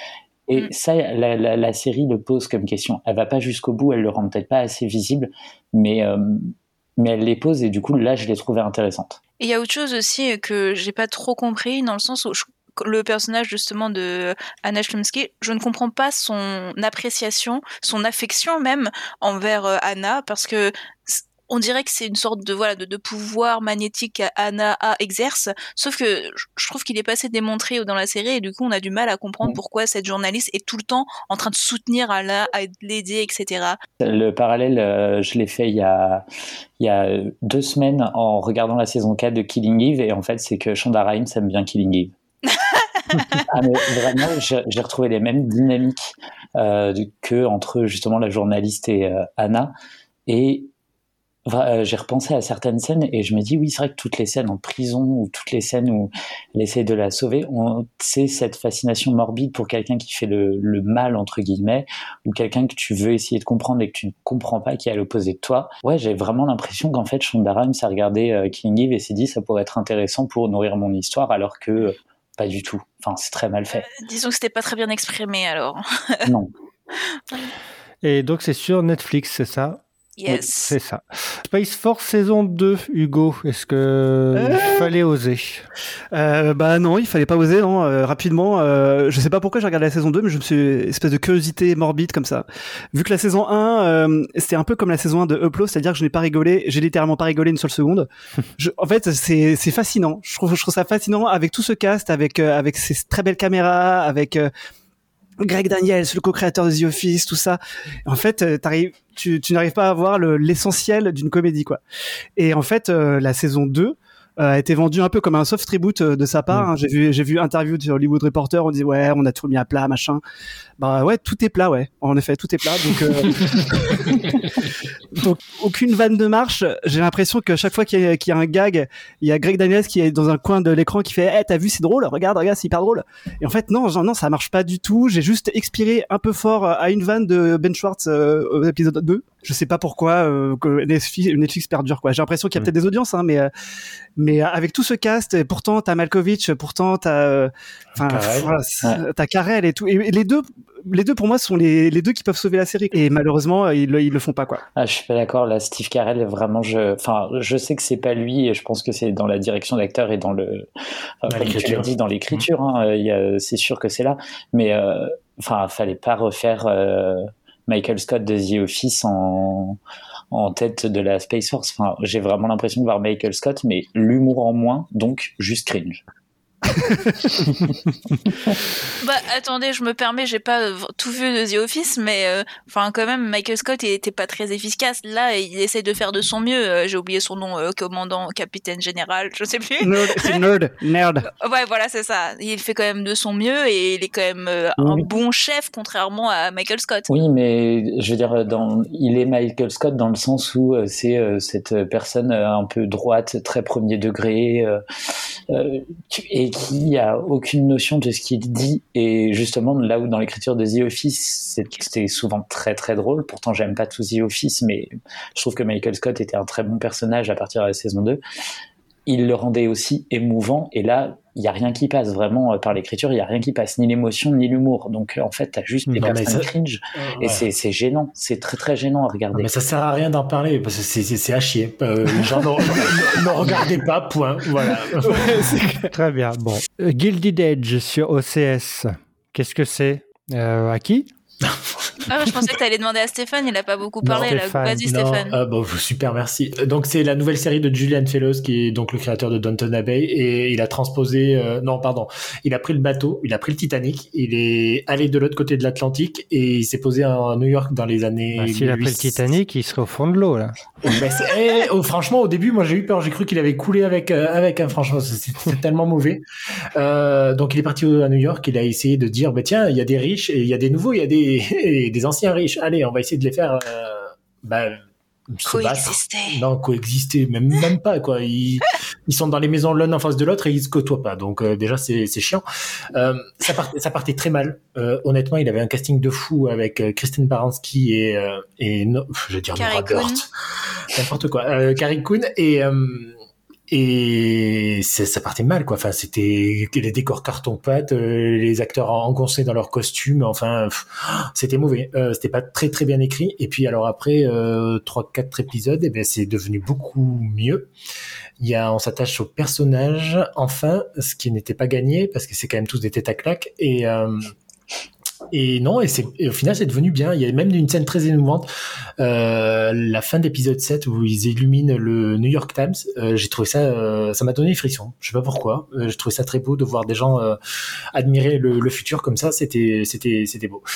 Et Mm. ça, la, la, la série le pose comme question. Elle va pas jusqu'au bout, elle le rend peut-être pas assez visible, mais, euh, mais elle les pose et du coup, là, je l'ai trouvée intéressante. Et il y a autre chose aussi que j'ai pas trop compris, dans le sens où je- le personnage justement de Anna Chlumsky, je ne comprends pas son appréciation, son affection même envers euh, Anna, parce que c- on dirait que c'est une sorte de voilà de, de pouvoir magnétique qu'Anna a exerce, sauf que je je trouve qu'il est pas assez démontré dans la série et du coup on a du mal à comprendre Mm. pourquoi cette journaliste est tout le temps en train de soutenir Anna, à l'aider, et cetera. Le parallèle, euh, je l'ai fait il y a, il y a deux semaines en regardant la saison quatre de Killing Eve, et en fait, c'est que Shonda Rhimes aime bien Killing Eve. Ah, mais vraiment, j'ai, j'ai retrouvé les mêmes dynamiques euh, que entre justement la journaliste et euh, Anna. Et euh, j'ai repensé à certaines scènes et je me dis, oui, c'est vrai que toutes les scènes en prison ou toutes les scènes où elle essaie de la sauver, on, c'est cette fascination morbide pour quelqu'un qui fait le, le mal, entre guillemets, ou quelqu'un que tu veux essayer de comprendre et que tu ne comprends pas, qui est à l'opposé de toi. Ouais, j'ai vraiment l'impression qu'en fait, Shonda Rhimes a regardé euh, Killing Eve et s'est dit, ça pourrait être intéressant pour nourrir mon histoire, alors que euh, pas du tout. Enfin, c'est très mal fait. Euh, disons que c'était pas très bien exprimé alors. Non. Et donc, c'est sur Netflix, c'est ça? Yes. C'est ça. Space Force saison deux, Hugo, est-ce que Euh... il fallait oser? euh, Bah non, il fallait pas oser, non. Euh, rapidement, euh, je sais pas pourquoi j'ai regardé la saison deux, mais je me suis espèce de curiosité morbide comme ça. Vu que la saison un, euh, c'était un peu comme la saison un de Upload, c'est-à-dire que je n'ai pas rigolé, j'ai littéralement pas rigolé une seule seconde. Je, en fait, c'est c'est fascinant. Je trouve je trouve ça fascinant avec tout ce cast, avec euh, avec ces très belles caméras, avec euh, Greg Daniels, le co-créateur de The Office, tout ça. En fait, t'arrives, tu, tu n'arrives pas à voir le, l'essentiel d'une comédie, quoi. Et en fait, euh, la saison deux euh, a été vendue un peu comme un soft reboot euh, de sa part. Mmh. Hein. J'ai vu, j'ai vu interview sur Hollywood Reporter, on dit ouais, on a tout mis à plat, machin. Bah ouais, tout est plat, ouais. En effet, tout est plat. Donc, euh... donc aucune vanne de marche. J'ai l'impression que chaque fois qu'il y a, qu'il y a un gag, il y a Greg Daniels qui est dans un coin de l'écran qui fait hey, t'as vu, c'est drôle, regarde, regarde, c'est hyper drôle. Et en fait, non, genre, non, ça marche pas du tout. J'ai juste expiré un peu fort à une vanne de Ben Schwartz euh, au épisode deux. Je sais pas pourquoi euh, que Netflix, Netflix perdure, quoi. J'ai l'impression qu'il y a mmh. peut-être des audiences, hein, mais euh, mais avec tout ce cast, et pourtant t'as Malkovich, pourtant t'as enfin euh, voilà, ouais. t'as Carell et tout, et les deux les deux pour moi sont les les deux qui peuvent sauver la série, et malheureusement ils ils le font pas, quoi. Ah, je suis pas d'accord là. Steve Carell, vraiment, je enfin je sais que c'est pas lui, et je pense que c'est dans la direction d'acteur et dans le enfin, dans comme tu l'as dit, dans l'écriture, mmh. hein, y a, c'est sûr que c'est là, mais euh, enfin fallait pas refaire euh, Michael Scott de The Office en, en tête de la Space Force. Enfin, j'ai vraiment l'impression de voir Michael Scott, mais l'humour en moins, donc juste cringe. Bah attendez, je me permets, j'ai pas tout vu de The Office, mais enfin euh, quand même Michael Scott il était pas très efficace. Là, il essaie de faire de son mieux. Euh, j'ai oublié son nom, euh, commandant, capitaine général, je sais plus. Nerd, c'est nerd, nerd. Ouais, voilà, c'est ça. Il fait quand même de son mieux et il est quand même euh, oui. un bon chef, contrairement à Michael Scott. Oui, mais je veux dire, dans, il est Michael Scott dans le sens où euh, c'est euh, cette personne euh, un peu droite, très premier degré, euh, euh, et qui a aucune notion de ce qu'il dit, et justement là où dans l'écriture de The Office c'était souvent très très drôle, pourtant j'aime pas tout The Office, mais je trouve que Michael Scott était un très bon personnage à partir de la saison deux, il le rendait aussi émouvant, et là il y a rien qui passe vraiment par l'écriture, il y a rien qui passe, ni l'émotion ni l'humour, donc en fait t'as juste des non, personnes ça... cringe, euh, et ouais. c'est, c'est gênant, c'est très très gênant à regarder. Non, mais ça sert à rien d'en parler parce que c'est, c'est, c'est à chier, euh, les gens ne, ne regardez pas, point, voilà. Ouais, c'est... Très bien, bon. Uh, Gilded Edge sur O C S, qu'est-ce que c'est, euh, à qui? Ah, je pensais que tu allais demander à Stéphane, il n'a pas beaucoup parlé. Non, là. Vas-y, Stéphane. Euh, bon, super, merci. Donc, c'est la nouvelle série de Julian Fellowes, qui est donc le créateur de Downton Abbey, et il a transposé, euh, non, pardon, il a pris le bateau, il a pris le Titanic, il est allé de l'autre côté de l'Atlantique, et il s'est posé à New York dans les années... Bah, s'il a pris le Titanic, il serait au fond de l'eau, là. Mais c'est, eh, oh, franchement, au début, moi, j'ai eu peur, j'ai cru qu'il avait coulé avec, euh, avec, hein, franchement, c'est, c'est tellement mauvais. Euh, donc, il est parti à New York, il a essayé de dire, bah, tiens, il y a des riches, et il y a des nouveaux, il y a des, des anciens riches, allez, on va essayer de les faire euh, bah, coexister. Non, coexister, même, même pas, quoi. Ils, ils sont dans les maisons l'un en face de l'autre et ils se côtoient pas. Donc, euh, déjà, c'est, c'est chiant. Euh, ça, part, ça partait très mal. Euh, honnêtement, il avait un casting de fou avec euh, Kristen Baranski et, euh, et no, je vais dire Nora Burtt. N'importe quoi. Euh, Carrie Coon. Et, euh, Et ça, ça partait mal, quoi. Enfin, c'était les décors carton-pâte, euh, les acteurs engoncés dans leurs costumes. Enfin, pff, c'était mauvais. Euh, c'était pas très très bien écrit. Et puis alors après euh, trois, quatre épisodes, et ben c'est devenu beaucoup mieux. Il y a, on s'attache aux personnages. Enfin, ce qui n'était pas gagné parce que c'est quand même tous des têtes à claques. Et euh, Et non, et, c'est, et au final, c'est devenu bien. Il y a même une scène très émouvante, euh, la fin d'épisode sept où ils illuminent le New York Times. Euh, j'ai trouvé ça, euh, ça m'a donné des frissons. Je sais pas pourquoi. Euh, j'ai trouvé ça très beau de voir des gens euh, admirer le, le futur comme ça. C'était, c'était, c'était beau.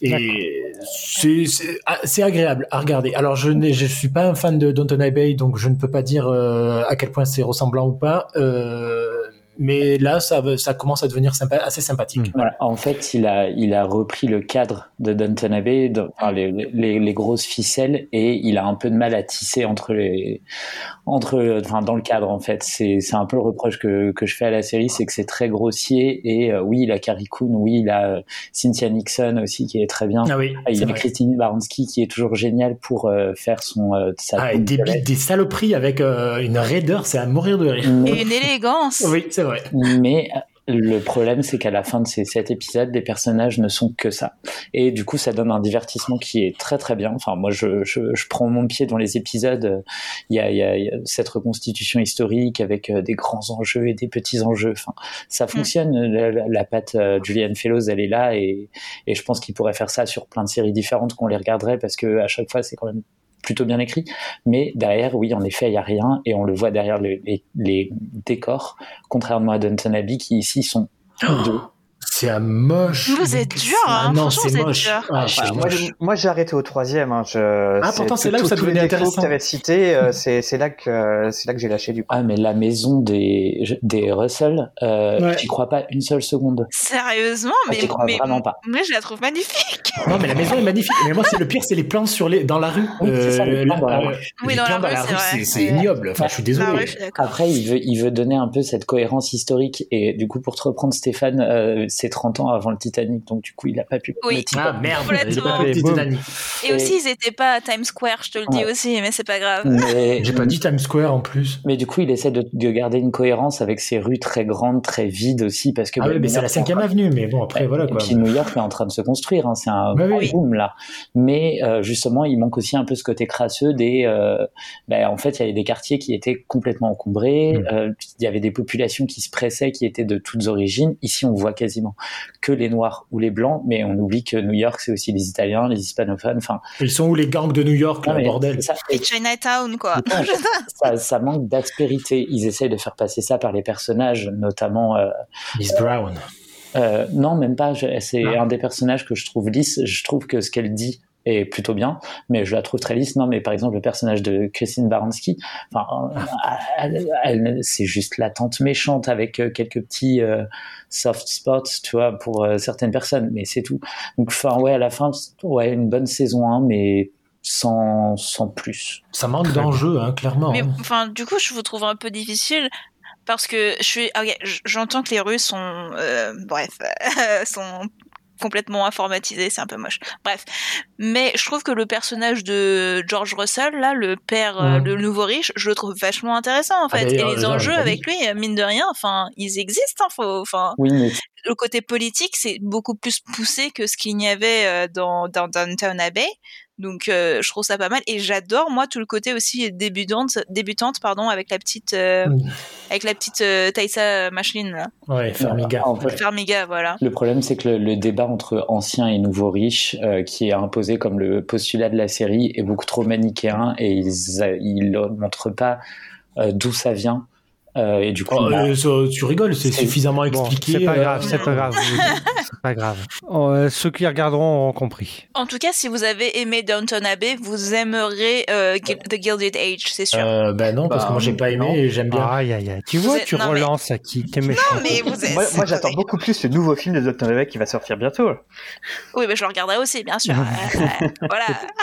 Et c'est, c'est, c'est agréable à regarder. Alors, je ne je suis pas un fan de Downton Abbey, donc je ne peux pas dire euh, à quel point c'est ressemblant ou pas. Euh, Mais là, ça, ça commence à devenir sympa, assez sympathique. Voilà. En fait, il a, il a repris le cadre de Downton Abbey, de, enfin, les, les, les grosses ficelles, et il a un peu de mal à tisser entre les, entre, enfin, dans le cadre, en fait. C'est, c'est un peu le reproche que, que je fais à la série, c'est que c'est très grossier, et euh, oui, il a Carrie Coon, oui, il a Cynthia Nixon aussi, qui est très bien. Ah oui, il a vrai. Christine Baranski, qui est toujours géniale pour euh, faire son, euh, sa ah, et des, de des saloperies avec euh, une raideur, c'est à mourir de rire. Et une élégance. Oui, c'est vrai. Mais le problème, c'est qu'à la fin de ces sept épisodes, les personnages ne sont que ça. Et du coup, ça donne un divertissement qui est très très bien. Enfin, moi, je, je, je prends mon pied dans les épisodes. Il y a, il y a, il y a cette reconstitution historique avec des grands enjeux et des petits enjeux. Enfin, ça fonctionne. Mm. La, la, la patte uh, Julian Fellows, elle est là. Et, et je pense qu'il pourrait faire ça sur plein de séries différentes qu'on les regarderait parce que à chaque fois, c'est quand même plutôt bien écrit, mais derrière, oui, en effet, il n'y a rien, et on le voit derrière le, les, les décors, contrairement à Downton Abbey, qui ici sont deux. C'est un moche. Vous êtes dur, hein. Ah non, franchement, c'est vous moche. êtes dur. Ah, Ah, moi, moche. moi, j'ai arrêté au troisième. Hein. Je, ah, pourtant, c'est là où ça devenait intéressant. Tous les défauts que tu avais cités, euh, c'est, c'est là que, c'est là que j'ai lâché du coup. Ah, mais la maison des, des Russell, euh, ouais. j'y crois pas une seule seconde. Sérieusement, mais, j'y crois mais vraiment pas. moi, je la trouve magnifique. Non, mais la maison est magnifique. Mais moi, c'est le pire, c'est les plans sur les, dans la rue. Oui, c'est ça, les plans dans la rue. Oui, les dans plans la dans la rue, rue, c'est, c'est, c'est ignoble. Enfin, je suis désolé. Rue, je suis Après, il veut, il veut donner un peu cette cohérence historique. Et du coup, pour te reprendre, Stéphane, euh, c'est trente ans avant le Titanic. Donc, du coup, il a pas pu. Oui. Ah merde. Complètement. Et, et aussi, ils étaient pas à Times Square, je te le dis ouais. aussi, mais c'est pas grave. Mais, j'ai pas dit Times Square en plus. Mais du coup, il essaie de, de garder une cohérence avec ces rues très grandes, très vides aussi, parce que. Ah bah, oui, mais c'est la cinquième avenue, mais bon, après, voilà, quoi. Et puis, New York est en train de se construire, hein, c'est un bah, grand oui. boom, là. Mais, euh, justement, il manque aussi un peu ce côté crasseux des, euh, ben, en fait, il y avait des quartiers qui étaient complètement encombrés, mmh. euh, il y avait des populations qui se pressaient, qui étaient de toutes origines. Ici, on voit quasiment que les Noirs ou les Blancs, mais on oublie que New York, c'est aussi les Italiens, les hispanophones, enfin. Ils sont où les gangs de New York, là, bordel? Ça. Et Chinatown, quoi. ça, ça manque d'aspérité. Ils essayent de faire passer ça par les personnages, notamment. Euh, Miss Brown. Euh, non, même pas. C'est ah. un des personnages que je trouve lisse. Je trouve que ce qu'elle dit est plutôt bien, mais je la trouve très lisse. Non, mais par exemple, le personnage de Christine Baranski, enfin, elle, elle, c'est juste la tante méchante avec quelques petits euh, soft spots, tu vois, pour euh, certaines personnes, mais c'est tout. Donc, enfin, ouais, à la fin, ouais, une bonne saison un, mais sans, sans plus. Ça manque d'enjeu, hein, clairement. Mais, hein. enfin, du coup, je vous trouve un peu difficile. Parce que je suis, okay, j'entends que les Russes sont, euh, bref, euh, sont complètement informatisés, c'est un peu moche. Bref, mais je trouve que le personnage de George Russell, là, le père, mmh. euh, le nouveau riche, je le trouve vachement intéressant en fait. Ah, et les enjeux avec lui, mine de rien, enfin, ils existent. Enfin, oui, mais... le côté politique, c'est beaucoup plus poussé que ce qu'il n'y avait euh, dans, dans Downton Abbey. Donc euh, je trouve ça pas mal et j'adore moi tout le côté aussi débutante débutante pardon avec la petite euh, mmh. avec la petite euh, Taissa Machlin là. Ouais, Farmiga. En fait, Farmiga, voilà. Le problème c'est que le, le débat entre anciens et nouveaux riches euh, qui est imposé comme le postulat de la série est beaucoup trop manichéen et ils ils montrent pas euh, d'où ça vient. Euh, et du coup, oh, bah, euh, ça, tu rigoles, c'est, c'est suffisamment expliqué. Bon, c'est pas euh... grave, c'est pas grave. C'est pas grave. Oh, euh, ceux qui regarderont auront compris. En tout cas, si vous avez aimé Downton Abbey, vous aimerez euh, The Gilded Age, c'est sûr. Euh, bah non, parce bah, que moi j'ai pas aimé non. et j'aime bien. Aïe aïe aïe. Tu vous vois, êtes... tu non, relances mais... à qui t'es méchant. Non mais vous êtes. Moi, moi j'attends beaucoup plus le nouveau film de Downton Abbey qui va sortir bientôt. Oui, mais je le regarderai aussi, bien sûr. euh, voilà.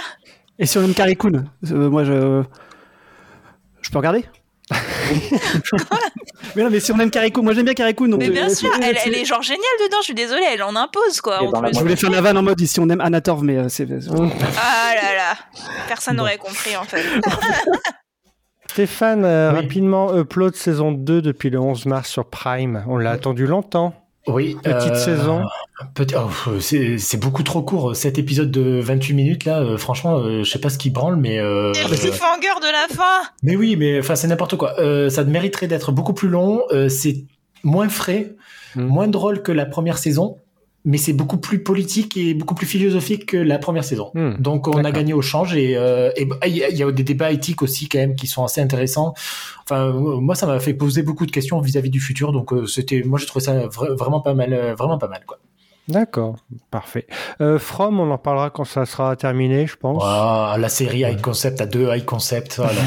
Et si on aime Carrie Coon, euh, moi je, je peux regarder. Mais non, mais si on aime Carrie Coon, moi j'aime bien Carrie Coon. Donc mais bien euh, sûr, elle, elle est genre géniale dedans. Je suis désolée, elle en impose quoi. En plus. Je voulais faire la vanne en mode si on aime Anna Torv, mais euh, c'est. Ah là là, personne n'aurait bon. compris en fait. Stéphane, euh, Oui. rapidement, Upload saison deux depuis le onze mars sur Prime. On l'a attendu longtemps. Oui. Petite euh, saison. Petit, oh, c'est, c'est beaucoup trop court. Cet épisode de vingt-huit minutes, là, euh, franchement, euh, je sais pas ce qui branle, mais... Euh, Et le cliffhanger de la fin. Mais oui, mais enfin, c'est n'importe quoi. Euh, ça mériterait d'être beaucoup plus long. Euh, c'est moins frais, Mm. moins drôle que la première saison, mais c'est beaucoup plus politique et beaucoup plus philosophique que la première saison. Mm. Donc, on D'accord. a gagné au change et euh, et il y, a- y a des débats éthiques aussi quand même qui sont assez intéressants. Enfin, euh, moi, ça m'a fait poser beaucoup de questions vis-à-vis du futur. Donc, euh, c'était, moi, j'ai trouvé ça vra- vraiment pas mal, euh, vraiment pas mal, quoi. D'accord, parfait. Euh, From, on en parlera quand ça sera terminé, je pense. Wow, la série High Concept à deux High Concept. Oh là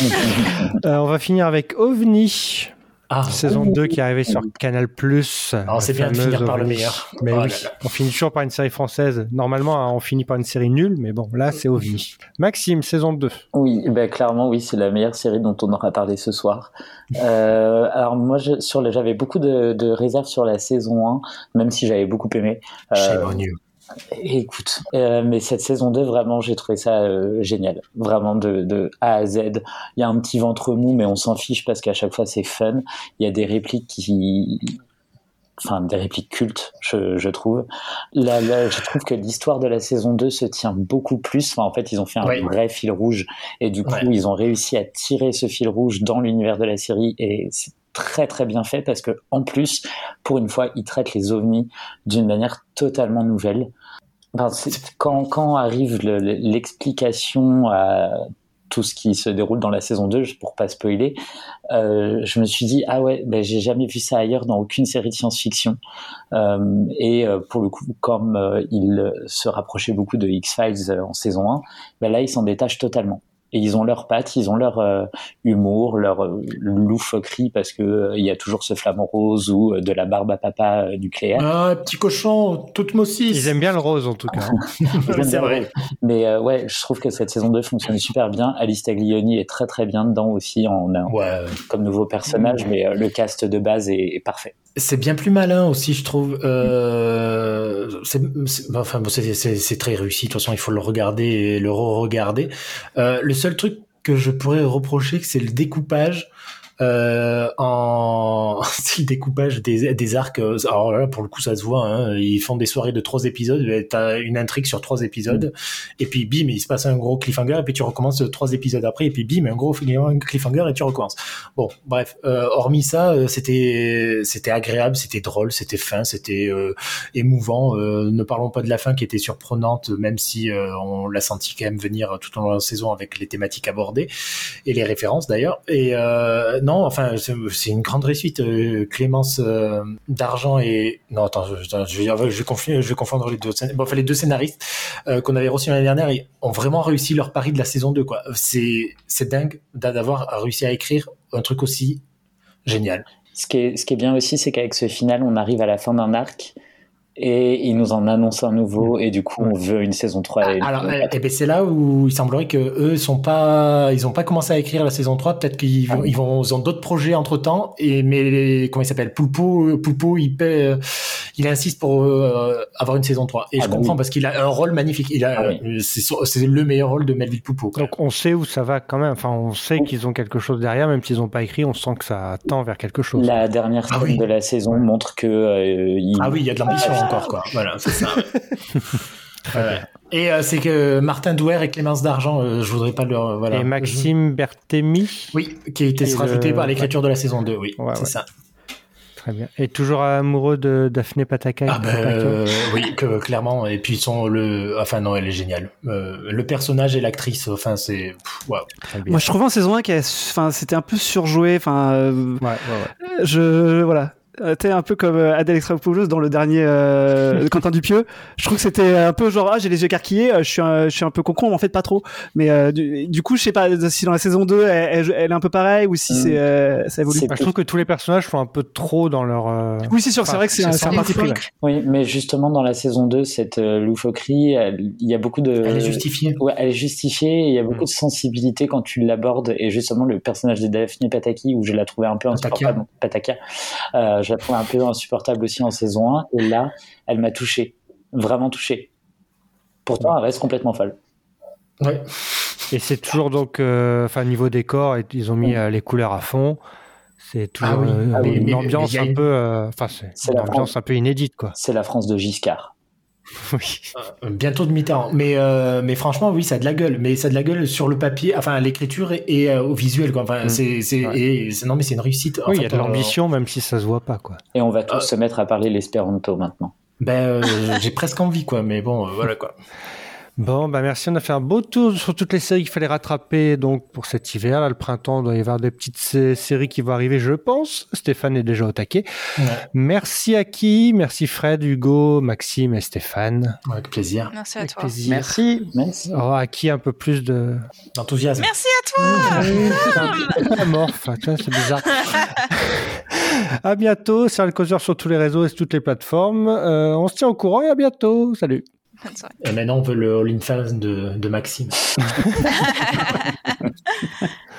là. Euh, on va finir avec OVNI. Ah, Saison deux qui est arrivée sur Canal+. Alors, c'est bien de finir par le meilleur. Mais Oh oui, là là. on finit toujours par une série française. Normalement, hein, on finit par une série nulle, mais bon, là, c'est OVNI. Maxime, saison deux. Oui, ben clairement, oui, c'est la meilleure série dont on aura parlé ce soir. Euh, alors moi, je, sur le, j'avais beaucoup de, de réserves sur la saison un, même si j'avais beaucoup aimé. Euh, Shame on you. Écoute, euh, mais cette saison deux, vraiment, j'ai trouvé ça euh, génial. Vraiment, de, de A à Z. Il y a un petit ventre mou, mais on s'en fiche parce qu'à chaque fois, c'est fun. Il y a des répliques qui... Enfin, des répliques cultes, je, je trouve. Là, là, je trouve que l'histoire de la saison deux se tient beaucoup plus. Enfin, en fait, ils ont fait un Ouais. vrai fil rouge. Et du coup, Ouais. ils ont réussi à tirer ce fil rouge dans l'univers de la série. Et c'est très, très bien fait parce que, en plus, pour une fois, ils traitent les ovnis d'une manière totalement nouvelle. Enfin, c'est- quand, quand arrive le- le- l'explication à tout ce qui se déroule dans la saison deux, pour pas spoiler, euh, je me suis dit, ah ouais, ben, j'ai jamais vu ça ailleurs dans aucune série de science-fiction. Euh, et euh, pour le coup, comme euh, il se rapprochait beaucoup de X-Files euh, en saison un, ben là, ils s'en détachent totalement. Et ils ont leur patte, ils ont leur euh, humour, leur euh, loufoquerie, parce que euh, il y a toujours ce flamant rose ou euh, de la barbe à papa euh, nucléaire. Ah, petit cochon, Toutmosis. Ils aiment bien le rose, en tout cas. Ouais, c'est vrai. Mais euh, ouais, je trouve que cette saison deux fonctionne super bien. Alice Taglioni est très très bien dedans aussi, en, en- Ouais. comme nouveau personnage, mais euh, le cast de base est, est parfait. C'est bien plus malin aussi, je trouve. Euh, c'est, c'est- enfin, bon, c'est, c'est, c'est très réussi. De toute façon, il faut le regarder et le re-regarder. Euh, le seul truc que je pourrais reprocher, c'est le découpage. Euh, en c'est le découpage des, des arcs. Alors là, pour le coup, ça se voit. Hein, ils font des soirées de trois épisodes. T'as une intrigue sur trois épisodes, et puis bim, il se passe un gros cliffhanger, et puis tu recommences trois épisodes après, et puis bim, un gros cliffhanger, et tu recommences. Bon, bref. Euh, hormis ça, euh, c'était c'était agréable, c'était drôle, c'était fin, c'était euh, émouvant. Euh, ne parlons pas de la fin qui était surprenante, même si euh, on l'a senti quand même venir tout au long de la saison avec les thématiques abordées et les références d'ailleurs. Et euh, non. Non, enfin, c'est, c'est une grande réussite. Euh, Clémence euh, d'Argent et non, attends, je, je, vais, je, vais confondre, je vais confondre les deux. Bon, enfin, les deux scénaristes euh, qu'on avait reçus l'année dernière, ils ont vraiment réussi leur pari de la saison deux, quoi. C'est, c'est dingue d'avoir réussi à écrire un truc aussi génial. Ce qui est, ce qui est bien aussi, c'est qu'avec ce final, on arrive à la fin d'un arc. Et ils nous en annoncent un nouveau, et du coup, on veut une saison trois. Ah, et alors, eh, eh ben, c'est là où il semblerait que eux sont pas, ils ont pas commencé à écrire la saison trois. Peut-être qu'ils vont, ah oui. ils vont, ils ont d'autres projets entre temps. Et, mais, les, comment il s'appelle? Poupo, Poupo, il paie, euh, il insiste pour euh, avoir une saison trois. Et ah, je bah comprends oui. parce qu'il a un rôle magnifique. Il a, ah, oui. euh, c'est, c'est le meilleur rôle de Melville Poupo. Donc, on sait où ça va quand même. Enfin, on sait oui. qu'ils ont quelque chose derrière, même s'ils n'ont pas écrit, on sent que ça tend vers quelque chose. La dernière scène ah, oui. de la saison montre que, euh, il... ah oui, il y a de l'ambition ah, encore, quoi. Voilà. C'est ça. euh, et euh, c'est que Martin Douer et Clémence d'Argent, euh, je voudrais pas le euh, voilà. Et Maxime Berthemi. Oui, qui a été rajouté le... par l'écriture ouais. de la saison deux. Oui, ouais, c'est ouais. ça. Très bien. Et toujours amoureux de Daphné Pataki. Ah ben euh, oui, que, clairement. Et puis son le, enfin non, elle est géniale. Euh, le personnage et l'actrice, enfin c'est, wow. Moi je trouvais en saison un qu'elle, enfin c'était un peu surjoué. Enfin, euh, ouais, ouais, ouais. je voilà. Euh, t'es un peu comme euh, Adèle Exarchopoulos dans le dernier euh, Quentin Dupieux. Je trouve que c'était un peu genre ah j'ai les yeux écarquillés, euh, je suis un, je suis un peu concon, mais en fait pas trop. Mais euh, du, du coup je sais pas si dans la saison deux elle, elle, elle est un peu pareille ou si mmh. c'est euh, ça évolue. Bah, je trouve que tous les personnages font un peu trop dans leur. Euh... Oui c'est sûr, enfin, c'est vrai que c'est, c'est, c'est un parti pris. Ouais. Oui, mais justement dans la saison deux cette euh, loufoquerie, il y a beaucoup de. Elle est justifiée. Ouais, elle est justifiée. Il y a beaucoup mmh. de sensibilité quand tu l'abordes et justement le personnage de Daphné Pataki où je la trouvais un peu insupportable. Pataki. Euh, je la trouvais un peu insupportable aussi en saison un, et là, elle m'a touché, vraiment touché. Pourtant, elle reste complètement folle. Ouais. Et c'est toujours donc, enfin, euh, niveau décor, ils ont mis euh, les couleurs à fond. C'est toujours ah oui. euh, ah oui, une mais, ambiance mais un une... peu, enfin, euh, c'est, c'est une ambiance France. un peu inédite, quoi. C'est la France de Giscard. Oui. Euh, bientôt de Mitterrand. Mais, euh, mais franchement, oui, ça a de la gueule. Mais ça a de la gueule sur le papier, enfin, l'écriture et, et euh, au visuel, quoi. Enfin, mmh. c'est, c'est, ouais. et, c'est, non, mais c'est une réussite. Oui, il y a de l'ambition, euh... même si ça se voit pas, quoi. Et on va tous euh... se mettre à parler l'espéranto maintenant. Ben, euh, j'ai presque envie, quoi. Mais bon, euh, voilà, quoi. Bon, bah merci, on a fait un beau tour sur toutes les séries qu'il fallait rattraper donc pour cet hiver. Là, le printemps, il doit y avoir des petites sé- séries qui vont arriver, je pense. Stéphane est déjà au taquet. Ouais. Merci à qui ? Merci Fred, Hugo, Maxime et Stéphane. Avec plaisir. Merci à Avec toi. Plaisir. Merci. Merci. Oh, à qui un peu plus de... d'enthousiasme. Merci à toi. C'est un amorphe, tu vois, c'est bizarre. À bientôt, c'est le causeur sur tous les réseaux et sur toutes les plateformes. Euh, on se tient au courant et à bientôt. Salut. Et maintenant, on veut le All-in Fans de, de Maxime.